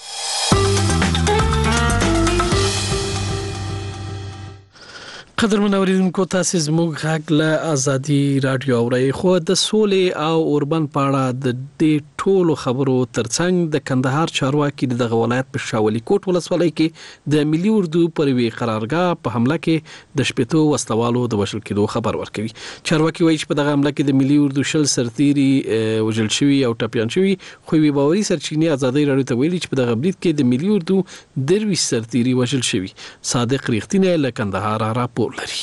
S3: قدرمن اوریدونکو تاسو زموږ غږ له ازادي رادیو اورئ. خو د سولې او اوربند په اړه د دې ټولو خبرو ترڅنګ د کندهار چارواکي دغه ولایت په شاولي کوټ ولسوالۍ کې د ملي اردو پر وی قرارګاه په حمله کې د شپېتو وسلوالو د وژل کېدو خبر ورکوي. چارواکي وایي چې په دغه حمله کې د ملي اردو شل سرتيري وژل شوي او ټپيان شوي، خو وی باوري سرچینې ازادي رادیو ته ویلي چې په دغه برید کې د ملي اردو درویش سرتيري وژل شوي. صادق ریښتینی له کندهار راپور لري.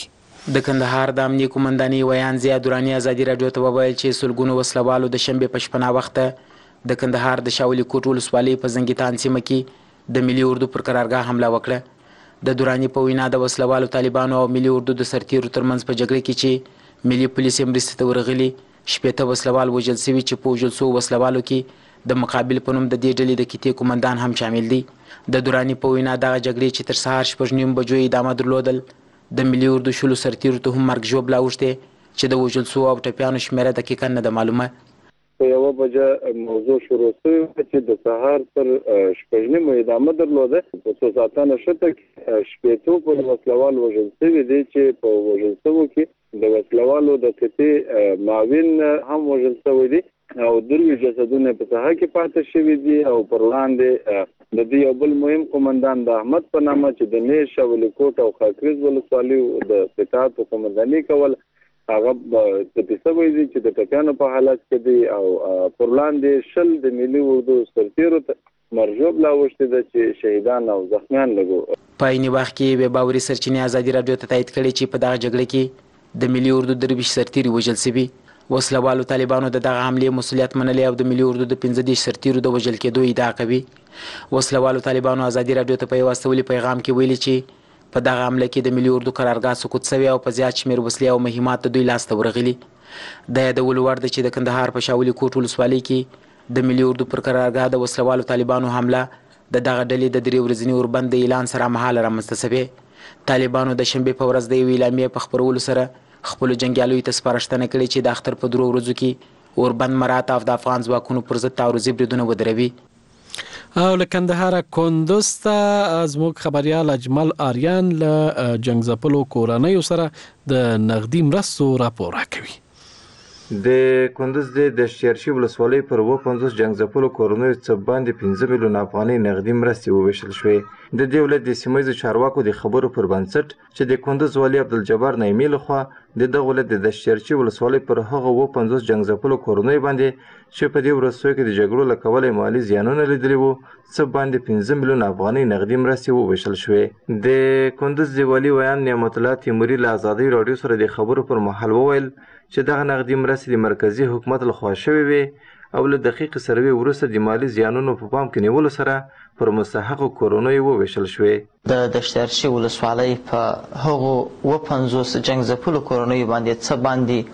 S10: د کندهار د امنیه قومندانۍ ویان ضیا دراني ازادي راډیو ته وویل چې سلګونو وسلوالو د شنبې په شپه ناوخته د کندهار د شاولي کوټ ولسوالۍ په زنګیتان سیمه کې د ملي اردو پر قرارګاه حمله وکړه. د دراني په وینا د وسلوالو طالبانو او ملي اردو د سرتیرو ترمنځ په جګړه کې چې ملي پولیس مرستې ته ورغلي شپېته وسلوال وژل شوي چې په وژل شوو وسلوالو کې د مقابل په نوم د دې ډلې د کیتې قومندان هم شامل دی. د دراني په وینا دغه جګړې چې تر سهار شپږ نیم بجو ادامه درلودل د ملي اردو شلو سرتیرو ته هم مرګ ژوبله اوښتې چې د وژل شوو او ټپیانو شمېره دقیقا نه ده معلومه.
S11: په یوه بجه موضوع شروع شوې چې د سهار تر شپږ نیمو ادامه درلوده. په څو ساعتانه شته کې شپېتو پورې وسلوال وژل شوي دي چې په وژل شوو کې د وسلوالو د کتې معاون هم وژل شوی دي او دروي جسدونه په ساحه کې پاتې شوي دي او پر وړاندې د دې یو بل مهم قومندان د احمد په نامه چې د نیش شاولي کوټ او خاکریز ولسوالیو د قطاعت په قومنداني کول هغه د پیسوي دي چې د ټکانو په حالت کې دي او پر وړاندې شل د ملي اردو سرتیرو مرجوب لا وشته د چې شهیدان او زخمیان لګو.
S10: په عین وخت کې به باوري سرچینې ازادي راډیو ته تایید کړي چې په دغه جګړه کې د ملي اردو درویش سرتیري وژل شوي. وسلوالو طالبانو د دغه حملې مسؤلیت منلی او د ملي اردو د پنځه دېرش سرتیرو د وژل کېدو ادعا کوي. وسلوالو طالبانو ازادي راډیو ته په یو استولي پیغام کې ویلي چې په دغه حمله کې د ملي اردو قرارګاه سقوط شوی او په زیات شمېر وسلې او مهمات د دوی لاسته ورغلي. د یادولو وړ ده چې د کندهار په شاولي کوټ ولسوالۍ کې د ملي اردو پر قرارګاه د وسلوالو طالبانو حمله د دغه ډلې د درې ورځني اوربند د اعلان سره مهاله رامنځته شوې. طالبانو د شنبې په ورځ د یوې اعلامیې په خپرولو سره خپلو جنګیالیو ته سپارښتنه کړې چې د اختر په درو ورځو کې اوربند مراعات او د افغان ځواکونو پر ضد تعرضي بریدونه ودروي.
S3: او له کندهار کندوز ته زموږ خبريال اجمل آریان له جنگ ځپلو کورنیو سره د نغدي مرستو راپور کوي.
S12: د کندوز د دشتیارشي ولسوالۍ پر اووه پنځوس جنګ ځپلو کورنیو څخه باندې پنځه میلیون افغانۍ نغدي مرستې وویشل شوې. د دې ولایت د سیمه چارواکو د خبرو پر بنسټ چې د کندوز والي عبدالجبار نعیمي لخوا د دغه ولایت د دشتیارشي ولسوالۍ پر هغه اووه پنځوس جنګ ځپلو کورنیو باندې چې په دې ورځو کې د جګړو له کبله مالي زیانونه لیدلي وو څه باندې پنځه میلیون افغانۍ نغدي مرستې وویشل شوې. د کندوز د والي ویان نعمت الله تیموري له ازادۍ راډیو سره د خبرو پر مهال وویل چې دغه نغدي مرستې د مرکزي حکومت لخوا شوې وې او له دقیق سروې وروسته د مالي زیانونو په پام کې نیولو سره پر مستحقو کورنیو وویشل شوې.
S13: د دشتیارشي ولسوالۍ په هغو اووه پنځوس جنګ ځپلو کورنیو باندې څه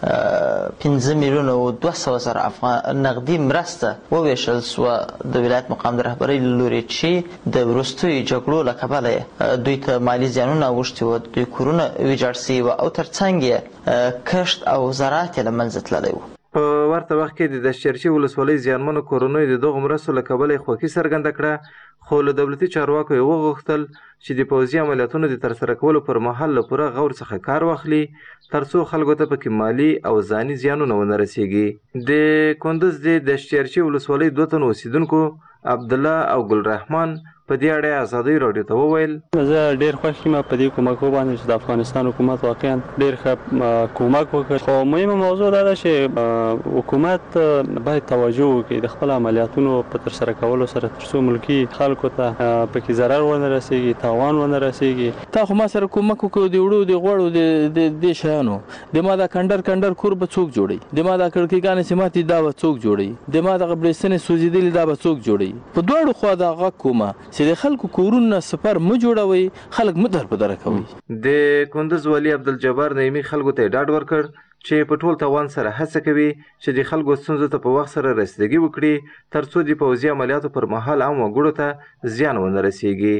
S13: باندې پنځه میلیونه او دوه سوه زره افغان نغدي مرسته وویشل سوه د ولایت مقام د رهبرۍ له لورې چې د وروستیو جګړو له کبله دوی ته مالي زیانونه اوښتي وو، دوی کورونه ویجاړ سوي وو او تر څنګ یې کښت او زراعت یې له منځه تللی وو.
S12: په ورته وخت کې د دشتیارشي ولسوالۍ زیانمنو کورنیو د دغو مرستو له کبله یې خوښي څرګنده کړه، خو له دولتي چارواکو یې وغوښتل چې د پوځي عملیاتونو د ترسره کولو پر مهال له پوره غور څخه کار واخلي تر څو خلکو ته پکې مالي او ځاني زیانونه ونه رسیږي. د کندوز د دشتیارشي ولسوالۍ دوه تنو اوسیدونکو عبدالله او ګلرحمان په دې اړه ازادۍ راډیو ته وویل
S14: زه ډېر خوښ یم په دې کومک باندې چې د افغانستان حکومت واقعا ډېر ښه کومک وکړ، خو مهمه موضوع دا ده چې حکومت باید توجه وکړي د خپل عملیاتونو په ترسره کولو سره تر څو ملکي خلکو ته پکې ضرر ونه رسیږي، تاوان ونه رسیږي.
S15: تا خو ما سره کومک وکړو د وړو د غوړو د دې شیانو د ما دا کنډر کنډر کور به څوک جوړوي، د ما دا کړکېګانې چې ماتې دا به څوک جوړوي، د ما دغه بړستنې سوځېدلې دا به څوک جوړوي. په دواړو خوا دا غږ کومه چې د خلکو کورونه سفر مه جوړوي، خلک مه در په دره کوي.
S12: د کندوز والي عبدالجبار نعیمي خلکو ته ډاډ ورکړ چې په ټول توان سره هڅه کوي چې د خلکو ستونزو ته په وخت سره رسیدګي وکړي تر څو د پوځي عملیاتو پر مهال عام وګړو ته زیان ونه رسیږي.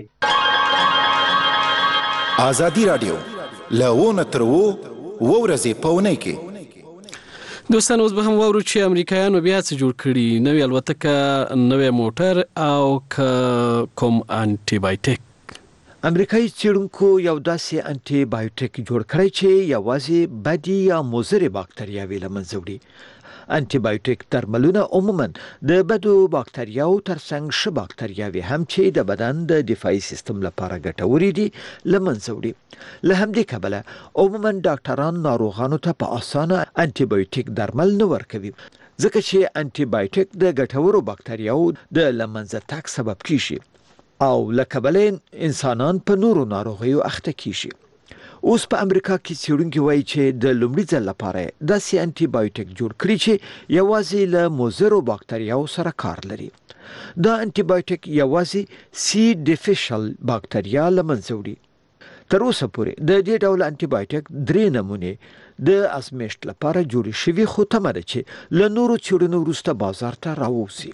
S16: ازادي راډیو له ونه تر اوو اووه ورځې په اونۍ کې.
S3: دوستان اوس به هم واورو چې امریکایانو بیا څه جوړ کړي، نوې الوتکه، نوې موټر او کوم انټي بایوټیک.
S17: امریکایي څېړونکو یو داسې انټي بایوټیک جوړ کړی چې یوازې بدې یا مضرې باکتریاوې له منځه وړي. انټي بایوټیک درملونه عموما د بدو باکتریاو ترڅنګ ښه باکتریاوې هم چې د بدن د دفاعي سیستم لپاره ګټورې دي له منځه وړي. له همدې کبله عموما ډاکټران ناروغانو ته په اسانه انټي بایوټیک درمل نه ورکوي، ځکه چې انټي بایوټیک د ګټورو باکتریاو د له منځه تګ سبب کیږي او له کبله انسانان په نورو ناروغیو اخته کیږي. اوس په امریکا کې څېړونکي وایي چې د لومړي ځل لپاره داسې انټي بایوټیک جوړ کړي چې یوازې له مضرو باکتریاو سره کار لري. دا انټي بایوټیک یوازې سی ډیفیشل باکتریا له منځه وړي. تر اوسه پورې د دې ډول انټي بایوټیک درې نمونې د ازمېښت لپاره جوړې شوي، خو تمه ده چې له نورو څېړنو وروسته بازار ته راووځي.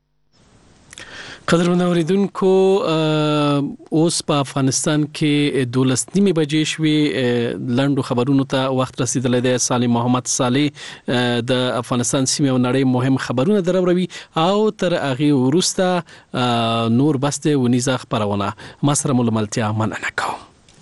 S3: قدرمن اوریدونکو، اوس په افغانستان کې دولس نیمې بجې شوې. لنډو خبرونو ته وخت رسیدلی دی. سالم محمد صالح د افغانستان سیمې او نړۍ مهم خبرونه دروي او تر هغه وروسته نور بس د ونیزه خبرونه ما سره ململتیا مننه کوم.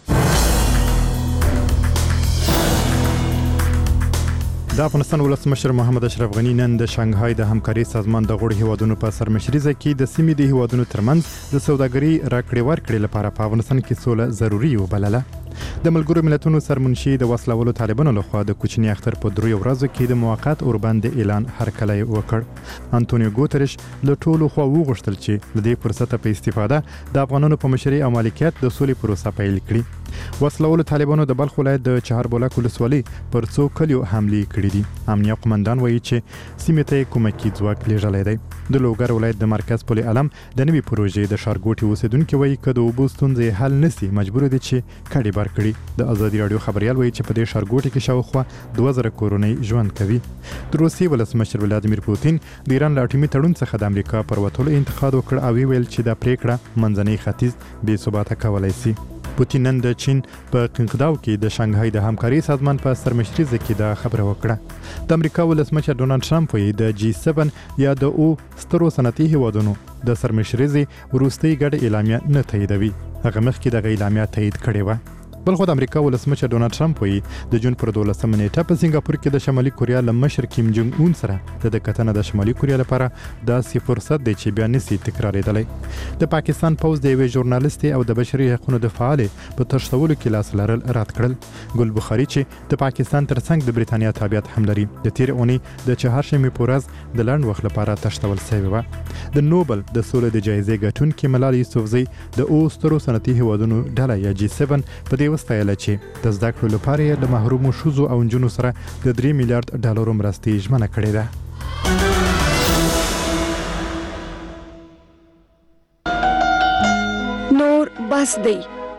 S4: د افغانستان ولسمشر محمد اشرف غنی نن د شانګهای د همکاري سازمان د غړو هیوادونو په سرمشرۍ کې د سیمې د هیوادونو ترمنځ د سوداګري راکړې ورکړې لپاره په افغانستان کې سوله ضروري وبلله. د ملګرو ملتونو سرمنشي د وسلوالو طالبانو لخوا د کوچني اختر په دریو ورځو کې د موقت اوربند اعلان هرکلی وکړ. انټونیو ګوتریش له ټولو خوا وغوښتل چې د دې فرصت په استفاده د افغانانو په مشرۍ او مالکیت د سولې پروسه پیل کړي. وسلوالو طالبانو د بلخ ولایت د چهاربولک ولسوالۍ پر څو کلیو حملې کړې دي. امنیه قومندان وایي چې سیمې ته کومکي ځواک لیږلی دی. د لوګر ولایت د مرکز پل علم د نوې پروژې د ښارګوټي اوسیدونکي وایي که د اوبو ستونزې حل نشي مجبور دي چې کډې بار کړي. د ازادي راډیو خبريال وایي چې په دې ښارګوټي کې شاوخوا دوه زره کورنۍ ژوند کوي. د روسیې ولسمشر ولادیمیر پوتین د ایران له اټومي تړون څخه د امریکا پر وتلو انتقاد وکړ او ویل چې دا پریکړه منځنی ختیځ بې ثباته کولای شي. پوتین نن د چین په قنقداو کې د شانګهای د همکاري سازمان په سرمشرۍ کې دا خبره وکړه. د امریکا ولسمشر ډونالد ټرمپ وایي د جی سبن یا د او سترو صنعتي هیوادونو د سرمشرۍ وروستۍ ګډه اعلامیه نه تاییدوي. هغه مخکې د اعلامیه تایید کړې و. بل خو د امریکا ولسمشر ډونالد ټرمپ وایي د جون پر دولسمه نیټه په سنگاپور کې د شمالي کوریا له مشر کیم جونګ اون سره د کتنه د شمالي کوریا لپاره داسې فرصت دی چې بیا نسی تکرارېدلی. د پاکستان پوز د یوې ژورنالیستې او د بشري حقوقو د فعالې په تښتولو کې لاس لرل رد کړل. ګل بخاري چې د پاکستان ترڅنګ د بریتانیا تابعیت هم لري د تیر اونۍ د چهارشنبې په ورځ د لنډ وخت لپاره تښتول شوې وه. د نوبل د سولې د جایزې ګټونکي ملال یوسفزۍ د او سترو صنعتي هیوادونو ډله یا جی سبن په دې وستایله چې د زده کړو لپاره یې د محرومو ښځو او نجونو سره د درې میلیارډ ډالرو مرستې ژمنه کړې ده.
S18: نور بس دی.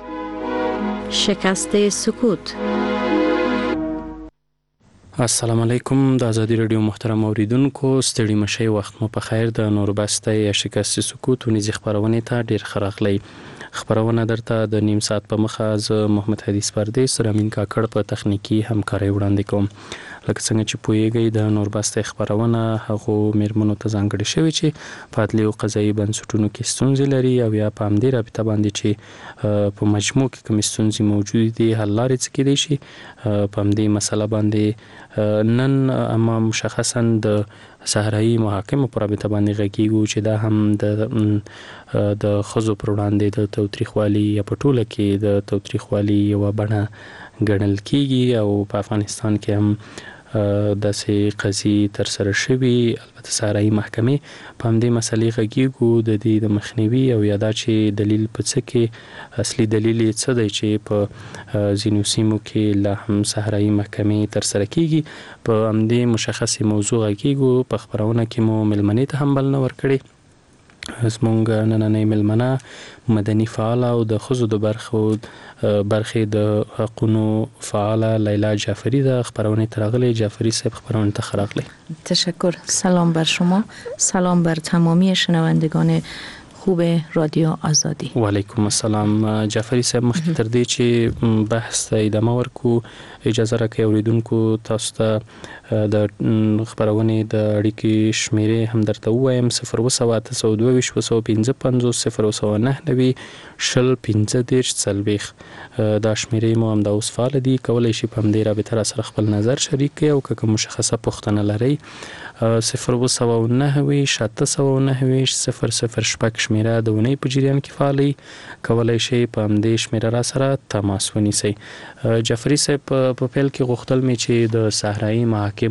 S18: شکست سکوت.
S1: السلام علیکم. د ازادي رادیو محترم اوریدونکو، ستړي مشي وخت مو په خیر. د نور بس دی شکست سکوت ونیزي خبرونه ته ډیر خراغلی. خبرونه درته د نیم ساعت په مخه ز محمد حدیث پردیس سره امین کاکړ په تخنیکی همکاري وړاندې کوم. لکه څنګه چې پوهیږئ د نورباسته خبرونه هغه میرمنو ته ځانګړي شوی چې په عدلي او قضایي بنسټونو کې ستونزې لري او یا په همدې رابطه باندې چې په مجموع کې کوم ستونزې موجود دي حل لارې څه کېدای شي. په همدې مسله باندې نن اما مشخصا د صحرایي محاکمو پر رابطه باندې غږیږو چې دا هم د د خزو پر وړاندې د توتریخوالي یا په ټوله کې د توتریخوالي یو بڼه ګڼل کیږي او په افغانستان کې هم د سي قضیې تر سره شوی. البته صحرایي محکمې په همدې مسلې غږیږو د دې د مخنیوي او یادا چې دلیل په څه کې اصلي دلیل یې څه دی چې په ځینو سیمو کې لا هم صحرایي محکمې تر سره کیږي. په همدې مشخصي موضوع غږیږو. په خبرونه کې مو ملمنې ته هم بلنه ورکړې. زمونږ نننۍ ملمنه مدني فعال او د خزو د برخو برخې د حقوقو فعال لیلا جعفری د خبرونه ترغلی. جعفری صاحب خبرونه ته خراغلی.
S18: تشکر. سلام بر شما، سلام بر تمامی شنوندگان خوب رادیو آزادی.
S1: و علیکم السلام. جعفری صاحب مخکې تر دې چې بحث ته ادامه ورکو اجازه راکړئ اوریدونکو تاسو ته د خبرونې د اړیکې شمیرې هم درته ووایم: صفر اووه سوه اته سوه دوه ویشت اووه سوه پنځه پنځوس صفر اووه سوه نهه نوي شل پنځه دېرش څلوېښت. دا شمیرې مو همدا اوس فعال دي. کولی شي په همدې رابطه را سره خپل نظر شریک کړئ او که کوم مشخصه پوښتنه لرئ صفر اووه سوه نهه ویشت اته سوه نهه ویشت صفر صفر شپږ شمیره د اونۍ په جریان کې فعالي. کولی شي په همدې شمیره را سره تماس ونیسئ. جعفری صاحب په پیل کې غوښتل مې چې د صحرایي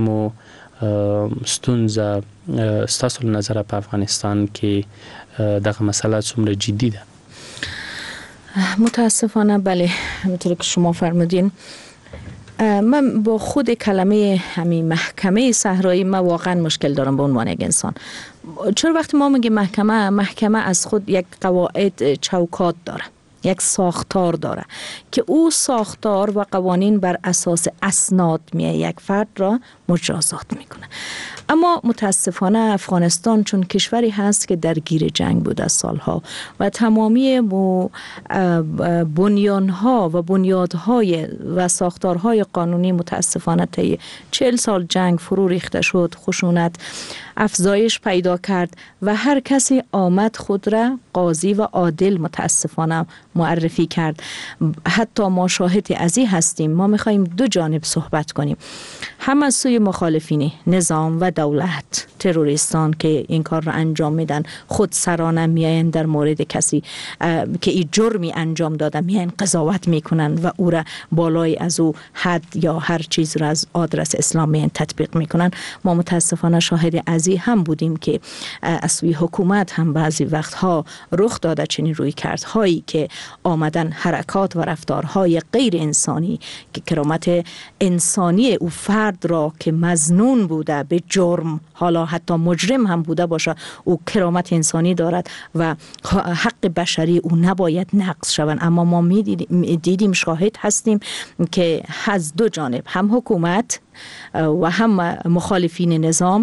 S1: محاکمو ستونزه ستاسو له نظره په افغانستان کې دغه مسله څومره جدي ده؟
S18: متاسفانه بله، همونطور که شما فرمودین من با خود کلمه همین محکمه صحرایی من واقعا مشکل دارم به عنوان یک انسان. چرا وقتی ما میگیم محکمه محکمه از خود یک قواعد چوکات داره، یک ساختار داره که او ساختار و قوانین بر اساس اسناد میه یک فرد را مجازات میکنه. اما متاسفانه افغانستان چون کشوری هست که درگیر جنگ بوده سالها و تمامی بنیانها و بنیادهای و ساختارهای قانونی متاسفانه طی چهل سال جنگ فرو ریخته شد، خشونت افزایش پیدا کرد و هر کسی آمد خود را قاضی و عادل متاسفانه معرفی کرد. حتی ما شاهد از این هستیم. ما میخواییم دو جانب صحبت کنیم، هم از سوی مخالفین نظام و دولت، تروریستان که این کار را انجام میدن، خود سرانه میاین در مورد کسی که این جرمی انجام داده میاین قضاوت میکنن و او را بالای از او حد یا هر چیز را از آدرس اسلام میاین تطبیق میکنن. ما متاسفانه شاهد از این هم بودیم که از سوی حکومت هم بعضی وقتها رخ داده چنین روی کردهایی که آمدن حرکات و رفتارهای غیر انسانی که کرامت انسانی او فرد را که مظنون بوده به جرم، حالا حتی مجرم هم بوده باشه، او کرامت انسانی دارد و حق بشری او نباید نقض شوند. اما ما می دیدیم شاهد هستیم که از دو جانب، هم حکومت و هم مخالفین نظام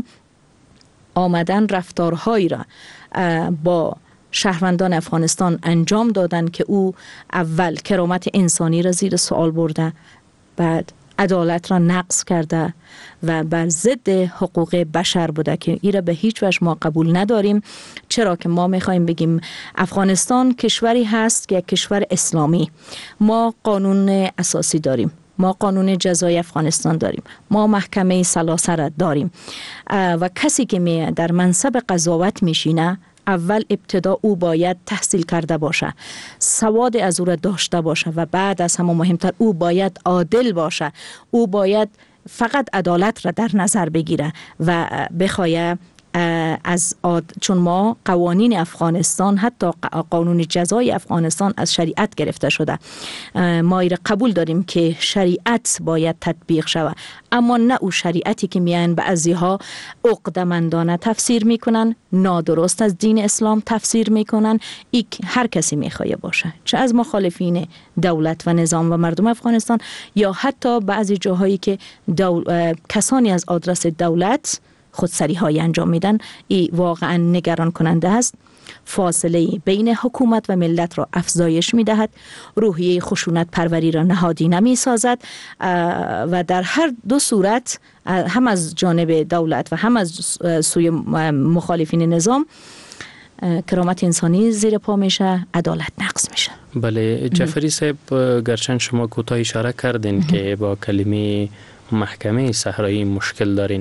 S18: آمدن رفتارهایی را با شهروندان افغانستان انجام دادن که او اول کرامت انسانی را زیر سوال برده، بعد عدالت را نقض کرده و بر ضد حقوق بشر بوده که این را به هیچ وجه ما قبول نداریم. چرا که ما میخوایم بگیم افغانستان کشوری هست که یک کشور اسلامی، ما قانون اساسی داریم، ما قانون جزای افغانستان داریم، ما محکمه ثلاثه را داریم و کسی که می در منصب قضاوت میشینه اول ابتدا او باید تحصیل کرده باشه، سواد از او را داشته باشه و بعد از همه مهمتر او باید عادل باشه. او باید فقط عدالت را در نظر بگیره و بخواه از آد... چون ما قوانین افغانستان، حتی قانون جزای افغانستان از شریعت گرفته شده. ما ایره قبول داریم که شریعت باید تطبیق شود، اما نه او شریعتی که میان بعضیها عقده‌مندانه تفسیر میکنن، نادرست از دین اسلام تفسیر میکنن. ای هر کسی میخواد باشه، چه از مخالفین دولت و نظام و مردم افغانستان یا حتی بعضی جاهایی که دول... کسانی از آدرس دولت خودسری های انجام میدن. این واقعا نگران کننده است. فاصله بین حکومت و ملت را افزایش میدهد، روحیه خشونت پروری را نهادی نمی سازد و در هر دو صورت هم از جانب دولت و هم از سوی مخالفین نظام کرامت انسانی زیر پا میشه، عدالت نقض میشه.
S1: بله جعفری صاحب، گرچند شما کوتاه اشاره کردین که با کلمه محکمه صحرایی مشکل دارین،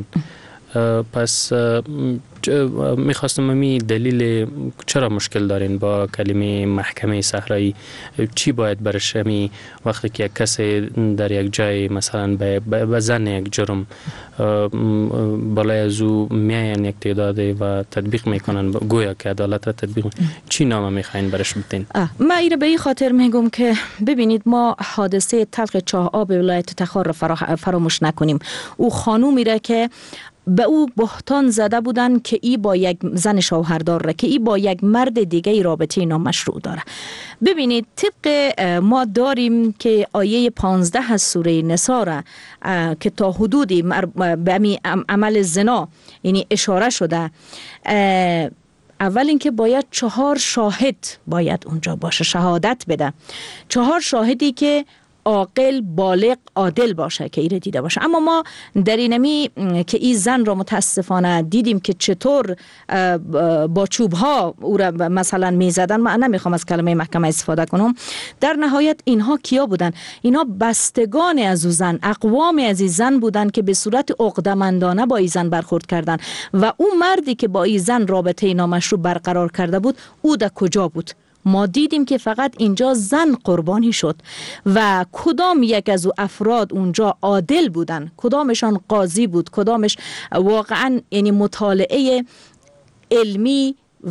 S1: پس میخواستم امی دلیل چرا مشکل دارین با کلمه محکمه صحرایی؟ چی باید برش امی وقتی که یک کسی در یک جای مثلا به زن یک جرم بالای از او میاین یک تعداد و تطبیق میکنن گویا که عدالت را تطبیق میکنن، چی نامه میخواین برش بتین؟
S18: من ایره به این خاطر میگم که ببینید ما حادثه تلخ چاه آب ولایت تخار را فراموش نکنیم. او خانومی را که به او بهتان زده بودن که ای با یک زن شوهردار را که ای با یک مرد دیگه رابطه نامشروع داره. ببینید طبق ما داریم که آیه پانزده از سوره نساء را که تا حدودی به امی عمل زنا یعنی اشاره شده، اول اینکه باید چهار شاهد باید اونجا باشه، شهادت بده، چهار شاهدی که عاقل، بالغ، عادل باشه که ایره دیده باشه. اما ما در اینمی که این زن را متاسفانه دیدیم که چطور با چوب ها او را مثلا می زدن. من نمیخوام از کلمه محکمه استفاده کنم. در نهایت اینها کیا بودن؟ اینها بستگان از او زن، اقوام از این زن بودن که به صورت عقده‌مندانه با این زن برخورد کردن و اون مردی که با این زن رابطه نامشروع برقرار کرده بود او در کجا بود؟ ما دیدیم که فقط اینجا زن قربانی شد و کدام یک از او افراد اونجا عادل بودن، کدامشان قاضی بود، کدامش واقعا یعنی مطالعه علمی و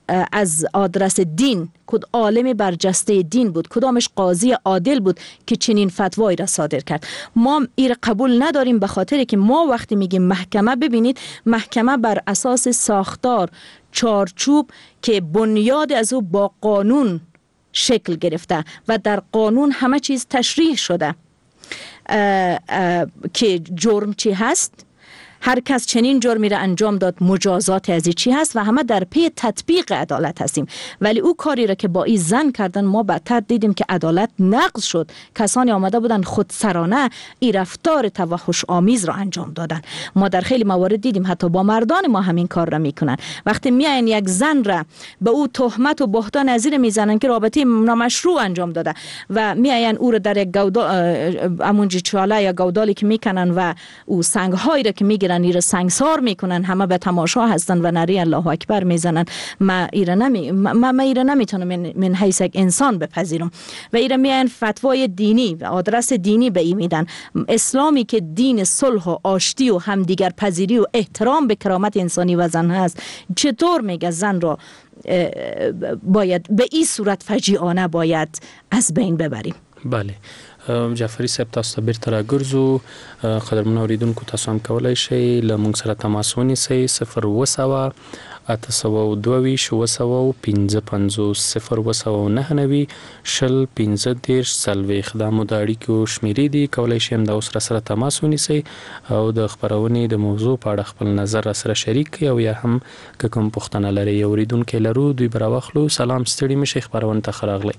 S18: از آدرس دین، کد عالم برجسته دین بود، کدامش قاضی عادل بود که چنین فتوایی را صادر کرد. ما این قبول نداریم، به خاطر که ما وقتی میگیم محکمه، ببینید محکمه بر اساس ساختار، چارچوب که بنیاد از او با قانون شکل گرفته و در قانون همه چیز تشریح شده اه اه که جرم چی هست، هر کس چنین جرمی را انجام داد مجازات از چی هست و همه در پی تطبیق عدالت هستیم. ولی او کاری را که با این زن کردن ما بدتر دیدیم که عدالت نقض شد. کسانی آمده بودن خودسرانه این رفتار توحش آمیز را انجام دادن. ما در خیلی موارد دیدیم حتی با مردان ما همین کار را میکنن. وقتی میاین یک زن را به او تهمت و بهتان نظیر میزنن که رابطه نامشروع انجام داده و میاین او را در یک گودا امونجی چاله یا گودالی که میکنن و او سنگهایی را که میگیرن ایره سنگسار میکنن، همه به تماشا هستن و نری الله اکبر میزنن. ما ایره نمی ما, ما ایره نمیتونم من, من حیث یک انسان بپذیرم و ایره میان فتوای دینی و آدرس دینی به این میدن. اسلامی که دین صلح و آشتی و همدیگر پذیری و احترام به کرامت انسانی و زن هست، چطور میگه زن را باید به این صورت فجیعانه باید از بین ببریم؟
S1: بله جعفری صاحب، تاسو ته بیرته راګرځو. قدرمنو اوریدونکو، تاسو هم کولی شئ له موږ سره تماس ونیسئ. صفر اوه سوه اته سوه دوه ویشت اوه سوه پنځه پنځوس صفر اوه سوه نهه نوي شل پنځه دېرش څلوېښت دا مو د اړیکو شمیرې دي. کولی شئ همدا اوس راسره تماس ونیسئ او د خپرونې د موضوع په اړه خپل نظر راسره شریک کړئ او یا هم که کوم پوښتنه لرئ. اوریدونکي لرو، دوی به راواخلو. سلام، ستړي مه شئ، خپرونې ته ښه راغلئ.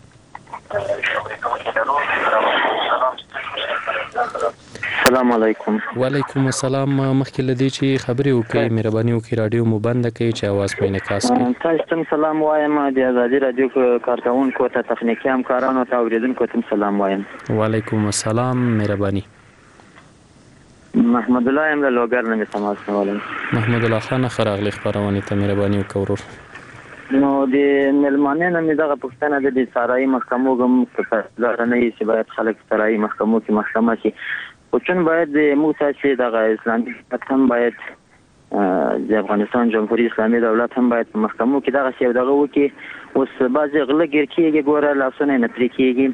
S19: السلام علیکم.
S1: وعلیکم السلام. مخکې له دې چې خبرې وکړئ مهرباني وکړئ رادیو مو بنده کړئ چې اواز مو انعکاس کړي.
S19: تاسو ته سلام وایم، د آزادي رادیو کارکونکو ته، تخنیکي همکارانو ته، اوریدونکو ته سلام وایم.
S1: وعلیکم السلام، مهرباني.
S19: محمد الله یم له لوګر نه تماس کوم.
S1: محمد الله خان، ښه راغلی خپرونې ته، مهرباني وکړئ ورور.
S19: نو د ملمانه نه مې دغه پوښتنه ده د سرای محکمو کوم په لارنه یې چې باید خلک سرای محکمو کې محکمه شي، خو چون باید موږ چې دغه اسلامي حکومت هم باید د افغانستان جمهوریت اسلامي دولت هم باید په محکمو کې دغه څه دغه وکړي. اوس بعضې غله ګیر کېږي، ګوره لاسونه یې نه پرې کېږي،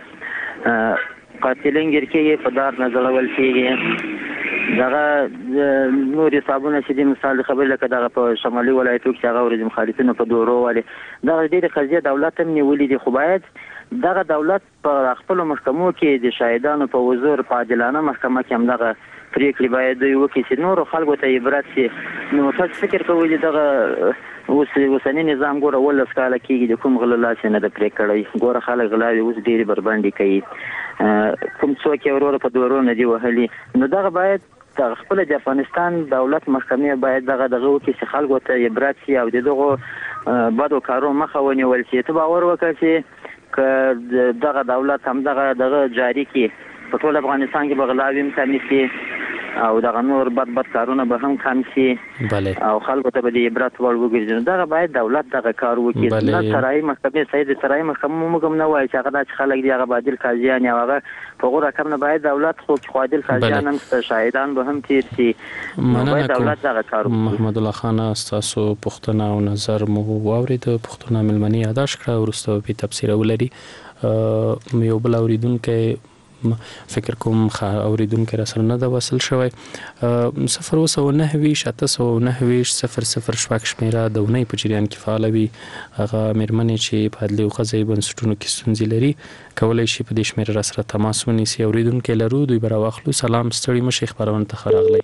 S19: قاتلین ګیر کېږي، په دار نه ځړول کېږي. دغه نور حسابونه چې د مثال خبر لکه دغه په شمالي ولایتو کې هغه ورځ مخالفینو په دورو والي دغه ډېرې قضیې دولت هم نیولې دي، خو باید دغه دولت په خپلو محکمو کې د شاهدانو په حضور په عادلانه محکمه کې هم دغه پریکړې باید دوی وکړي چې نورو خلکو ته عبرت شي. نو تاسو فکر کوئ چې دغه اوس اوسنی نظام ګوره اوولس کاله کېږي د کوم غله لاس نه ده پرې کړی. ګوره خلک غلاوې اوس ډېرې بربنډې کوي، کوم څوک یې وروره په دورو نه دي وهلي. نو دغه باید خپل د افغانستان دولت محکمې باید دغه دغه وکړي چې خلکو ته عبرت شي او د دغو بدو کارو مخه ونیول شي. ته باور وکړه چې که دغه دولت هم دغه دغه جاری کړي په ټول افغانستان کې به غلاوې هم کمې شي او دغه نور بد بد کارونه به هم کم شي او خلکو ته به د عبرت وړ وګرځي. نو دغه باید دولت دغه کار وکړي. نه سرایي محکمې صحیح د سرایي محکمو موږ هم نه وایو چې هغه دا چې خلک دي هغه به عادل قاضیان یا هغه په هغو رقم نه باید دولت خو چې عادل قاضیان هم شته، شاهدان به هم تېر شي. باید دولت دغه کار وکړي.
S1: محمد الله خان، ستاسو پوښتنه او نظر مو واورېده. پوښتنه مېلمنې یاداشت کړه، وروسته به پې تبصره ولري. یو بل اورېدونکی فکر کوم اوریدونکو را سره نه د وصل شوی. صفر اوه سوه نهه ویشت اته سوه نهه ویشت صفر صفر شپږ شمیره د اونۍ په جریان کې فعاله وي. هغه مېرمنې چې په عدلي او قضایي بنسټونو کې ستونزې لري کولی شي په دې شمیره را سره تماس ونیسي. اوریدونکي لرو، دوی به راواخلو. سلام، ستړي مه شئ، خپرونې ته ښه راغلی.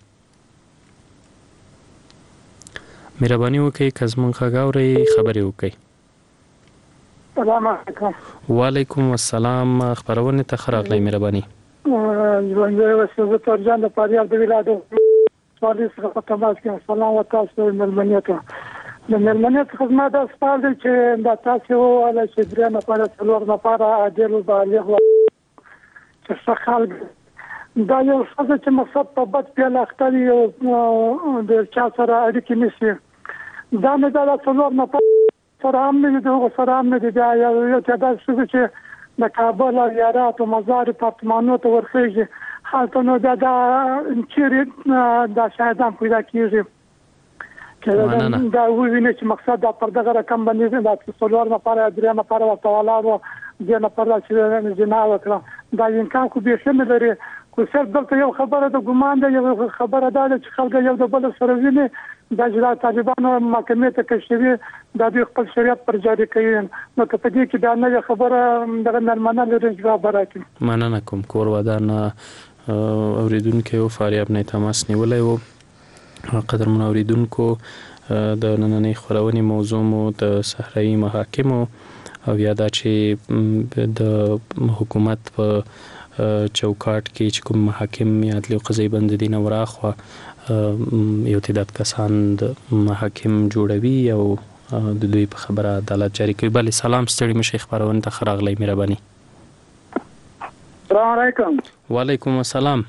S1: مهرباني وکړئ که زموږ غږ اورئ خبرې وکړئ.
S20: السلام علیکم.
S1: وعلیکم السلام، خبرونه ته ښه راغلی. مهرباني.
S20: ژوندی اوسئ. زه ترجان د فاریاب د ولایت سوالي څخه په تماس کې سلام و تاسو مېلمنې ته. د مېلمنې څخه زما دا سوال دی چې دا تاسو وویل چې درې نفره څلور نفره عادل و بالغ و چې څه خلک دا یو څه چې مقصد په بد پیل اخته وي او د چا سره اړیکې نیسي، دا نه دا څلور نفره سره هم نه دي، دغه سره هم نه دي. بیا یو چې دا څه چې د کابل او یارات او مزار پارتمانو ته ورخېږي هلته نو دا دا چیرې دا شاهدان پیدا کېږي دا ویني چې مقصد دا پر دغه رقم باندې دا څلور نفر درې نفر ورتوالاو د نفر چې جنا وکړه دا امکان خو به سم لري خو صرف دلته یو خبره د ګمان ده یو خبره ده چې خلک یو د بل سره ویني دا چې طالبانو محکمې ته کشوي دا د خپل شریعت پر جاری کوي نو ته په دې کې دا نه خبره دغه نرمانه لري جواب راکړي.
S1: مننه کوم کور ودان اوریدونکو او فاریاب نه تماس نیولای وو. قدرمن اوریدونکو د نننۍ خبرونې موضوع مو د صحرایي محاکمو او یا دا چې د حکومت په چوکاټ کې چې کوم محاکم یا عدلي او قضایي بندیان وراخوا یو تعداد کسان د محاکم جوړوي او د دوی په خبره عدالت جاری کوي. بل سلام ستړي مشه خبرونه ته خراغلی مهرباني.
S21: السلام علیکم.
S1: وعلیکم السلام.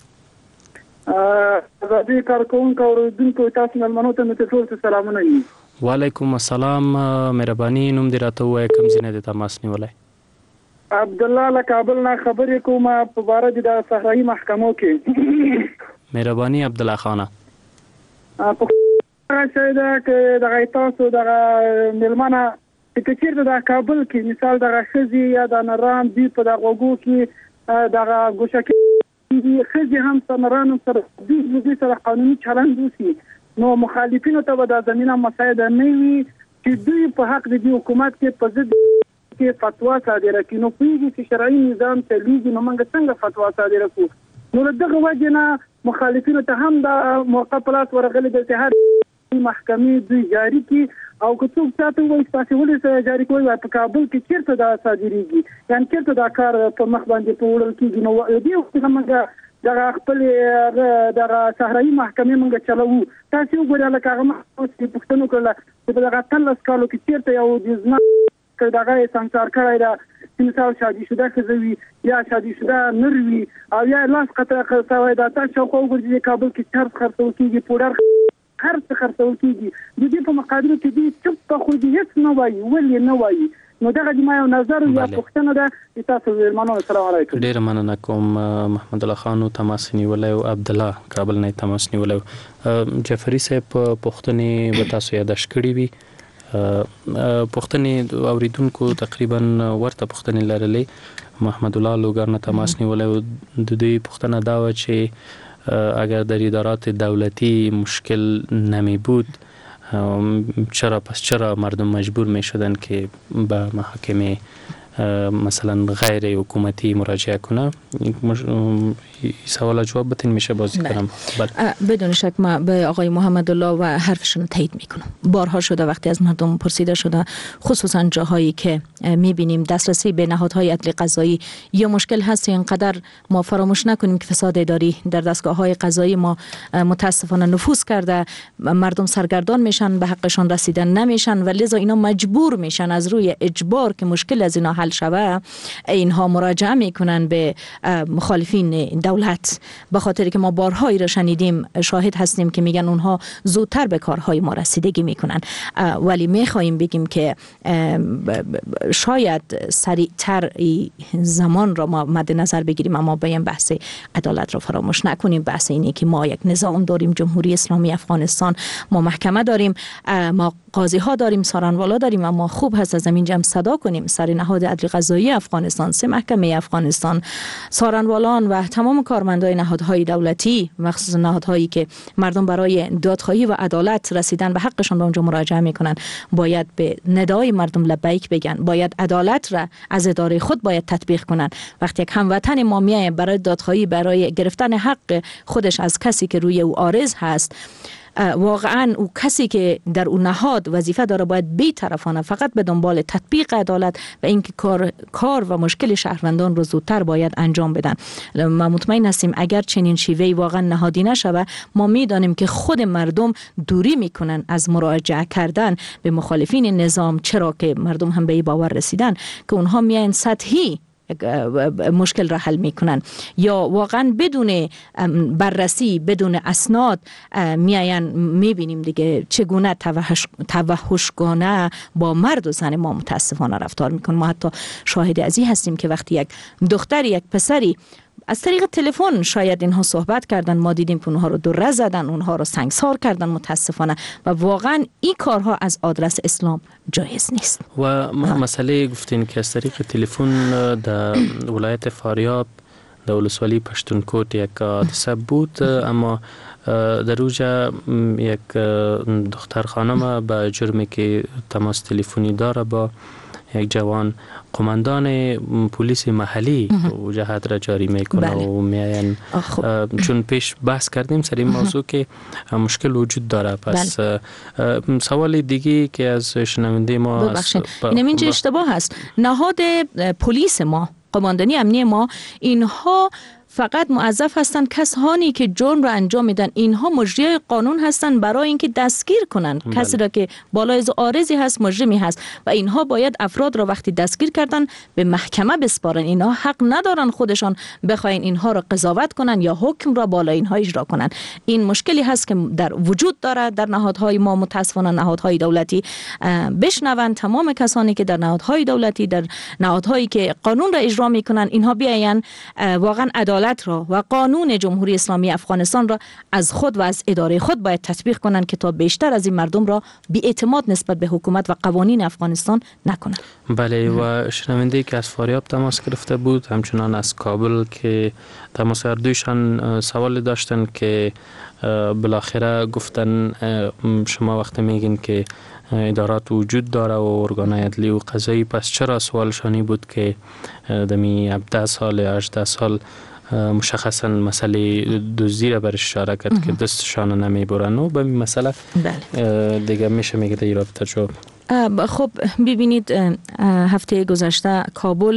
S21: ازادي کارکونکو اوریدونکو تاسو ملمنو ته مې ټول سلامونه دي.
S1: وعلیکم السلام مهرباني. نوم دې راته وایي کوم ځای نه د تماس نیولای؟
S21: عبد الله له کابل نه خبرې کوم په باره د صحرایي محکمو کې.
S1: مهرباني عبد الله خانه.
S21: په هغه دا چې د تاسو د ملمنه چې چیرته د کابل کې مثال د غشزي یا د نران دی په د غوګو کې د ګوشکې دي خزي هم سمرانو سره د دې سره قانوني چلند وسی نو مخالفینو ته د زمينه مساعد نه وي چې دوی په حق د حکومت کې په ضد کې فتوا صادره کړي نو پیږي چې شرعي نظام چلیږي نو موږ څنګه فتوا صادره کوو نو دغه وجه نه مخالفینو ته هم د موقع پلاس ورغلي د هر محکمې دوی جاری کی او که څوک چاته وایي تاسو ولې سره جاری کوي په کابل کې چیرته دا صادریږي یعنی چیرته دا کار په مخ باندې په وړل کېږي نو دې وخت موږ دا خپل د صحرایي محکمې موږ چلوو تاسو وګورئ لکه هغه محکمې پښتنو کړل چې په هغه تلس کالو کې چیرته یو د ځنا کړه سنسار کړی دا چې مثال شادي شوده خزوي یا شادي شوده نروي او یا لاس قطع خرڅوي دا تاسو خو وګورئ کابل کې چرته خرڅول کېږي پوډر هر څه خرڅول کېږي د دې په مقابل کې دې چپ په خو دې هیڅ نه وایي ولې نه وایي نو دغه د ما یو نظر یا پوښتنه ده تاسو ورمنو. السلام علیکم.
S1: ډیر مننه کوم محمد الله خان تماس نیولای او عبد الله کابل نه تماس نیولای. جعفری صاحب پوښتنه و تاسو یاداش کړی وي پوښتنه اوریدونکو تقریبا ورته پوښتنه لرلې محمد الله لوګر نه تماس نیولای د دې پوښتنه دا و چې اگر در ادارات دولتی مشکل نمی بود چرا پس چرا مردم مجبور می شدن که به محاکمه مثلا غیر حکومتی مراجعه کنه؟ سوال جواب بتین میشه بازی کنم.
S18: بدون شک ما به آقای محمد الله و حرفشون تایید میکنم. بارها شده وقتی از مردم پرسیده شده خصوصا جاهایی که میبینیم دسترسی به نهادهای عدلی قضایی یا مشکل هست اینقدر ما فراموش نکنیم که فساد اداری در دستگاه‌های قضایی ما متاسفانه نفوذ کرده مردم سرگردان میشن به حقشان رسیدن نمیشن و لذا اینا مجبور میشن از روی اجبار که مشکل از اینا حل شوه اینها مراجعه میکنن به مخالفین دولت به خاطر که ما بارهایی را شنیدیم شاهد هستیم که میگن اونها زودتر به کارهای ما رسیدگی میکنن ولی میخواهیم بگیم که شاید سریعتر زمان را ما مد نظر بگیریم اما به این بحث عدالت را فراموش نکنیم. بحث اینه که ما یک نظام داریم جمهوری اسلامی افغانستان ما محکمه داریم ما قاضی ها داریم سارنوالا داریم اما خوب هست از اینجا صدا کنیم سر نهاد عدلی قضایی افغانستان سه محکمه افغانستان سارنوالان و تمام کارمندای نهادهای دولتی مخصوصا نهادهایی که مردم برای دادخواهی و عدالت رسیدن به حقشان به اونجا مراجعه میکنن باید به ندای مردم لبیک بگن باید عدالت را از اداره خود باید تطبیق کنن. وقتی یک هموطن ما میایه برای دادخواهی برای گرفتن حق خودش از کسی که روی او عارض هست واقعا او کسی که در اون نهاد وظیفه داره باید بی‌طرفانه فقط به دنبال تطبیق عدالت و اینکه کار کار و مشکل شهروندان رو زودتر باید انجام بدن. ما مطمئن هستیم اگر چنین شیوهی واقعا نهادی نشود ما میدانیم که خود مردم دوری میکنن از مراجعه کردن به مخالفین نظام چرا که مردم هم به این باور رسیدن که اونها میان سطحی مشکل را حل میکنن یا واقعا بدون بررسی بدون اسناد میاین میبینیم دیگه چگونه توحش توحشگانه با مرد و زن ما متاسفانه رفتار میکنن. ما حتی شاهد از این هستیم که وقتی یک دختری یک پسری از طریق تلفن شاید اینها صحبت کردن، ما دیدیم که اونها رو دره زدن، اونها رو سنگسار کردن متاسفانه و واقعا این کارها از آدرس اسلام جایز نیست.
S1: و مسئله گفتین که از طریق تلفن در ولایت فاریاب در ولسوالی پشتونکوت یک حادثه بود، اما در اوجا یک دختر خانم به جرمی که تماس تلفنی داره با یک جوان، قماندان پلیس محلی جهت را جاری میکنه و میاین، چون پیش بحث کردیم سر این موضوع که مشکل وجود داره. پس سوال دیگه که از شنونده ما
S18: ببخشید اینم اینجا اشتباه هست. نهاد پلیس ما، قماندانی امنی ما، اینها فقط موظف هستند کسانی که جرم را انجام میدن، اینها مجری قانون هستند برای اینکه دستگیر کنند کسی را که بالای عارضی هست، مجرمی هست و اینها باید افراد را وقتی دستگیر کردن به محکمه بسپارن. اینها حق ندارن خودشان بخواین اینها را قضاوت کنن یا حکم را بالای اینها اجرا کنن. این مشکلی هست که در وجود داره در نهادهای ما. متاسفانه نهادهای دولتی بشنون تمام کسانی که در نهادهای دولتی، در نهادهایی که قانون را اجرا میکنن، اینها بیاین واقعا عدالت را و قانون جمهوری اسلامی افغانستان را از خود و از اداره خود باید تطبیق کنند که تا بیشتر از این مردم را بی‌اعتماد نسبت به حکومت و قوانین افغانستان نکنند.
S1: بله، و شنونده که از فاریاب تماس گرفته بود، همچنان از کابل که تماس هر دویشان سوال داشتن که بالاخره گفتن شما وقتی میگین که ادارات وجود داره و ارگانهای عدلی و قضایی، پس چرا سوالشانی بود که دمی هفده سال هجده سال مشخصا مسئله دزدی را برش اشاره کرد که دستشان نمیبرن و به این مسئله دیگه میشه میگه در رابطه جو.
S18: خب ببینید هفته گذشته کابل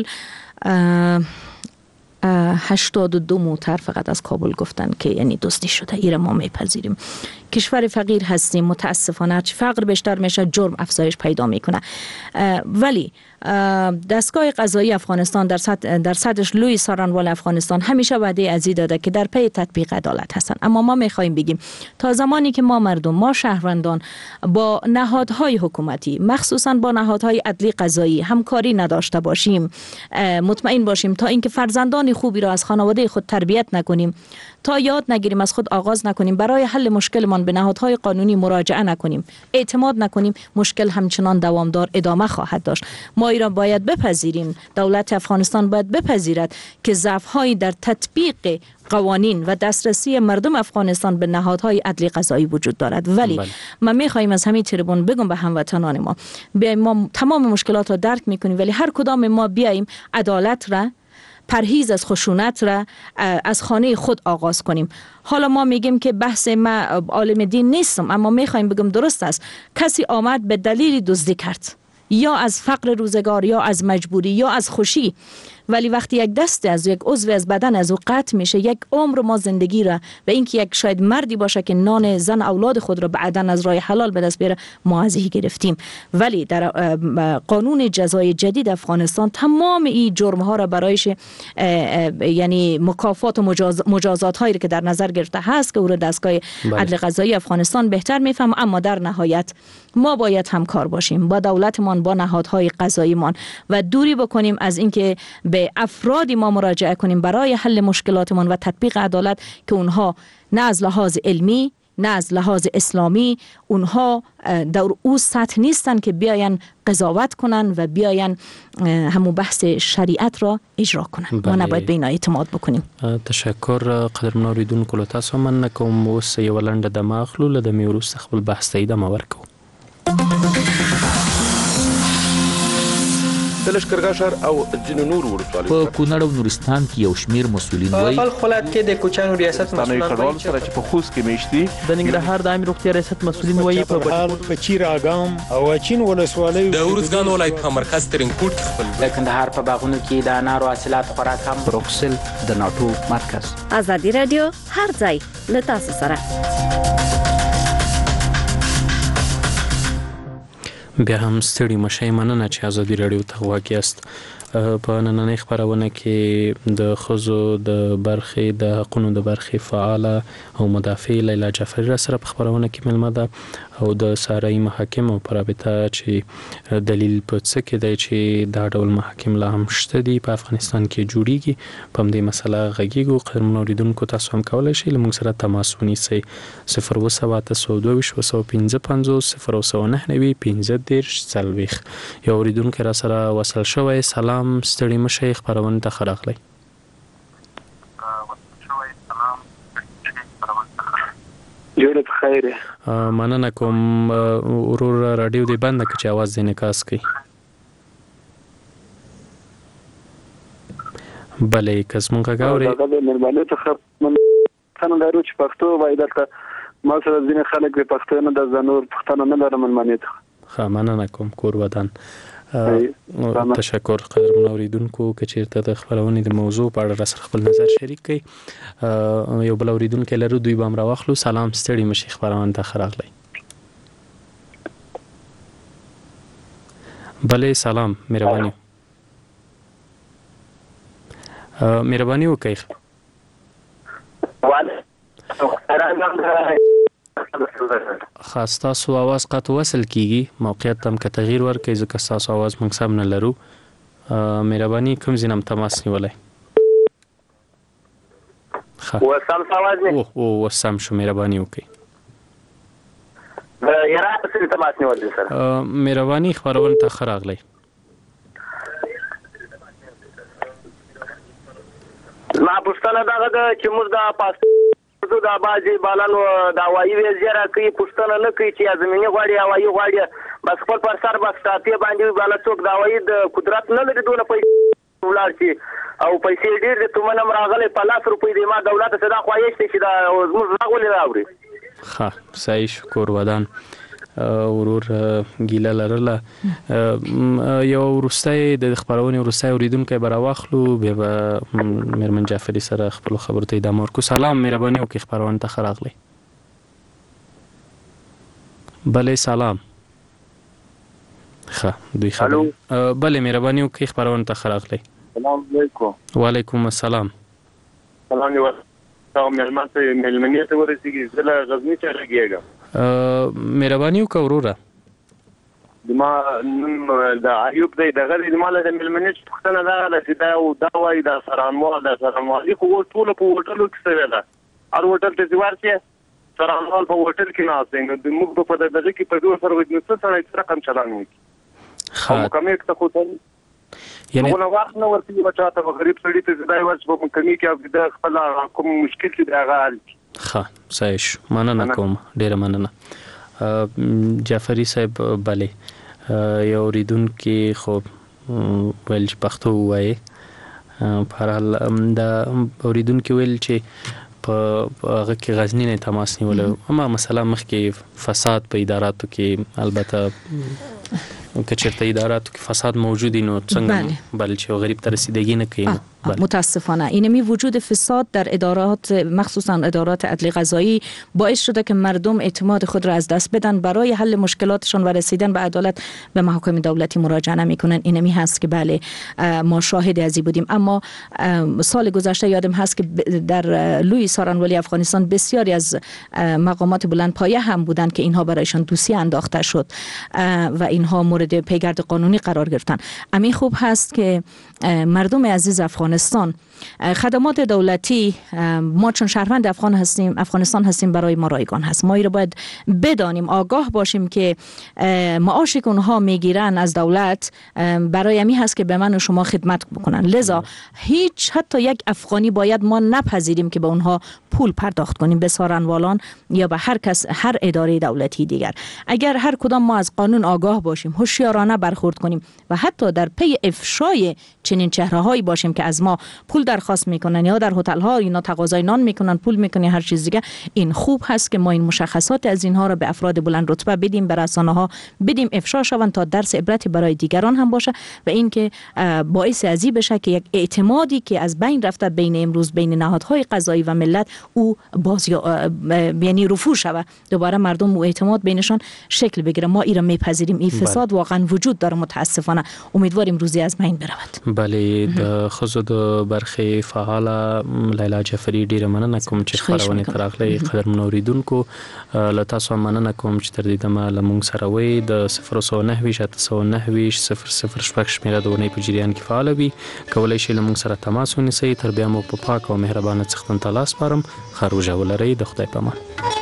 S18: هشتاد و دو موتر فقط از کابل گفتن که یعنی دزدی شده. ایره ما میپذیریم. کشور فقیر هستیم، متاسفانه فقر بیشتر میشه، جرم افزایش پیدا میکنه. ولی دستگاه قضایی افغانستان در سطح در سطحش لوی سارنوال افغانستان همیشه وعده ازی داده که در پی تطبیق عدالت هستن. اما ما میخوایم بگیم تا زمانی که ما مردم، ما شهروندان با نهادهای حکومتی، مخصوصا با نهادهای عدلی قضایی همکاری نداشته باشیم، مطمئن باشیم تا اینکه فرزندان خوبی را از خانواده خود تربیت نکنیم، تا یاد نگیریم، از خود آغاز نکنیم، برای حل مشکلمان به نهادهای قانونی مراجعه نکنیم، اعتماد نکنیم، مشکل همچنان دوامدار ادامه خواهد داشت. ما ایران باید بپذیریم، دولت افغانستان باید بپذیرد که ضعف‌هایی در تطبیق قوانین و دسترسی مردم افغانستان به نهادهای عدلی قضایی وجود دارد. ولی بله. ما می‌خوایم از همین تریبون بگم به هموطنان ما، بیایم ما تمام مشکلات را درک می‌کنیم، ولی هر کدام ما بیایم عدالت را، پرهیز از خشونت را از خانه خود آغاز کنیم. حالا ما میگیم که بحث ما عالم دین نیستم، اما میخوایم بگم درست است، کسی آمد به دلیل دزدی کرد، یا از فقر روزگار، یا از مجبوری، یا از خوشی، ولی وقتی یک دست از یک عضو از بدن از او قطع میشه، یک عمر ما زندگی را، و اینکه یک شاید مردی باشه که نان زن اولاد خود را بعداً از راه حلال به دست بیاره، ما ازی گرفتیم. ولی در قانون جزای جدید افغانستان تمام این جرم ها را برایش یعنی مکافات و مجاز مجازات هایی که در نظر گرفته هست که او را دستگاه عدل قضایی افغانستان بهتر میفهم. اما در نهایت ما باید همکار باشیم با دولتمان، با نهادهای قضاییمان و دوری بکنیم از اینکه به افرادی ما مراجعه کنیم برای حل مشکلاتمان و تطبیق عدالت که اونها نه از لحاظ علمی نه از لحاظ اسلامی اونها در او سطح نیستن که بیاین قضاوت کنن و بیاین همون بحث شریعت را اجرا کنن. ما نباید به اینا اعتماد بکنیم.
S1: تشکر قدر منوریدون کلو تاسو من نکوم اوس یو لنډه د ماخلو له د میوروس خپل بحث ته ادامه ورکو.
S2: د لشکرګاه ښار او ځینو نورو ولسوالیو
S22: په کونړ او نورستان کې یو شمیر مسؤلین وایي
S23: په خپل کې د کوچانو ریاست مسؤلین
S2: وایي چې په خوست کې میشتي
S23: د ننګرهار د عامه روغتیا ریاست مسؤلین وایي په
S24: بهار په چیر اګام او اچین ولسوالیو
S23: د ورزګان ولایت په مرکز ترینکوټ خپل د کندهار په باغونو کې د انارو حاصلات خوراک هم
S22: بروکسل د ناتو مرکز.
S25: ازادي رادیو هر ځای له تاسو سره.
S1: بیا هم ستړي مشئ، مننه چې ازادي رادیو ته غواړئ است. په نننۍ خبرونه کې د خزو د برخې د حقوقو د برخې فعاله او مدافع لیلا جعفری را سره په خبرونه کې ملمه ده او د سارای محاکم په رابطه چې دلیل په څه کې دی چې دا ډول محاکم لا هم شته دي په افغانستان کې جوړیږي په دې مسله غږیږو. قدرمنو اوریدونکو تاسو هم کولای شئ له موږ سره تماس ونیسئ صفر اووه سوه اته سوه دوه ویشت اووه سوه پنځه پنځوس صفر اووه سوه نهه نوي پنځه دېرش څلوېښت. یو اوریدونکی را سره وصل شوی. سلام، ستړي مشئ، خبرونه ته ښه راغلی.
S5: جوړ په خیر.
S1: مننه کوم. ورور رادیو دې بند کړه چې आवाज دې نکاس کړي. بلې کس مونږه غاوري
S5: دا د مهرباني څخه څنګه دارو چې پښتو وایي دلته ما سره ځینې خلک د پښتو نه د زنور پښتنه نه لرم مهرباني ته.
S1: ښه مننه کوم. کور ودان. تشکر. قدرمنو اوریدونکو که چیرته د خبرونې د موضوع په اړه را سره خپل نظر شریک کړئ. یو بل اوریدونکو لرو، دوی به هم راوخلو. سلام، ستړي مشئ، خبرونه ته ښه راغلی. بلې سلام، مهرباني مهرباني وکړئ. خاص تاسو आवाज قطع وصل کیږي. موقعیت تم که تغییر ورکړئ ځکه تاسو आवाज موږ سم نه لرو. مهرباني کوم ځینم تماس نیولای. ښه
S5: وسم आवाज نه
S1: او او وسم شو. مهرباني وکړئ.
S5: یاره څه تماس نیولای سره.
S1: مهرباني خبرونه ته ښه راغلی.
S5: ما پښتنه دغه د چې موږ د پاسپورت د بازي بالانو د هوایي ویزه راکې پښتنه نه کوي چې زميني غواړي هوایي غواړي بس خپل پر سر بس ټاپي باندې بالا څوک د هوایي د قدرت نه لري دونه پیسې ولار شي او پیسې ډېر د تومن راغلي په لاس روپۍ د ما دولت صدا خوایشته چې دا موږ راغلي راوړي.
S1: ښه صحیح. شکر ودان. ورور ګیله لرله. یو ورسته د خبرونه ورسته اوریدونکو به راوخلو بیا به مرمن جعفری سره خپل خبرو ته ادامه ورکو. سلام، مهرباني وکړئ، خبرونه ته ښه راغلی. بلې سلام. ښه دوی خبر. بلې مهرباني وکړئ، خبرونه ته ښه راغلی.
S5: سلام علیکم.
S1: وعلیکم السلام.
S5: سلام دی تاسو مېلمه ته مېلمنې ته ورسېږي. زه له غزني څخه راګیږم.
S1: مهرباني وکړه وروره.
S5: ما د ایوب دی دغه د مال د ملمنې پښتنه دا چې دا او دا وای دا سرانوال دا سرانوالي خو ټول په هوټلو کې څه ویلا ار هوټل ته ځوار چې سرانوال په هوټل کې ناست نو د موږ په دغه کې په دوه سره ودنه څه سره رقم چلانو خو کومه ته خو ته یعنی نو وخت نو ورته بچا ته غریب سړی ته ځای ورڅ په کمی کې د خپل کوم مشکل کې دا غال
S1: ښه صحیح. مننه کوم، ډیره مننه. جعفری صاحب بلې یو اوریدونکي خو ویل چې پښتو وایي. په هر حال دا اوریدونکي ویل چې په هغه کې غزنی نه تماس نیولو. اما مسله مخکې فساد په اداراتو کې البته که چېرته اداراتو کې فساد موجودی نو څنګه بل چې غریب ته رسیدگی نه کوي.
S18: متاسفانه اینمی وجود فساد در ادارات مخصوصا ادارات عدلی قضایی باعث شده که مردم اعتماد خود را از دست بدن، برای حل مشکلاتشان و رسیدن به عدالت به محاکم دولتی مراجعه نمیکنن. اینمی هست که بله ما شاهد ازی بودیم. اما سال گذشته یادم هست که در لوی سارانوالی افغانستان بسیاری از مقامات بلند پایه هم بودند که اینها برایشان دوسیه انداخته شد و اینها مورد پیگرد قانونی قرار گرفتن. امی خوب هست که مردم عزیز افغانستان خدمات دولتی، ما چون شهروند افغان هستیم افغانستان هستیم برای ما رایگان هست. ما رو باید بدانیم، آگاه باشیم که معاشی که اونها میگیرن از دولت برای امی هست که به من و شما خدمت بکنن. لذا هیچ حتی یک افغانی باید ما نپذیریم که به اونها پول پرداخت کنیم، به سارنوالان یا به هر کس هر اداره دولتی دیگر. اگر هر کدام ما از قانون آگاه باشیم، هوشیارانه برخورد کنیم و حتی در پی افشای چنین چهره‌هایی باشیم که از ما پول درخواست میکنن یا در هتل ها اینا تقاضای نان میکنن، پول میکنن، هر چیز دیگه، این خوب هست که ما این مشخصات از اینها را به افراد بلند رتبه بدیم، به رسانه ها بدیم، افشا شوند تا درس عبرتی برای دیگران هم باشه و اینکه باعث ازی بشه که یک اعتمادی که از بین رفته بین امروز بین نهادهای قضایی و ملت او باز یعنی رفو شود، دوباره مردم و اعتماد بینشان شکل بگیره. ما ایران میپذیریم این فساد بله. واقعا وجود داره، متاسفانه امیدواریم روزی از بین برود.
S1: بله د خزو د برخه فعال لیلا جعفری ډیره مننه کوم چې خبرونه تراخلي قدر منوریدونکو لته سو مننه کوم چې تر دې دمه لمون سره وي د صفر صفر نه شته نه صفر صفر شپږ شمیره د ونې په جریان کې فعال وي، کولای شي لمون سره تماس ونیسئ. تر بیا مو په پاک او مهربانه څښتن تلاس پرم خروج ولرئ. د خدای پامان.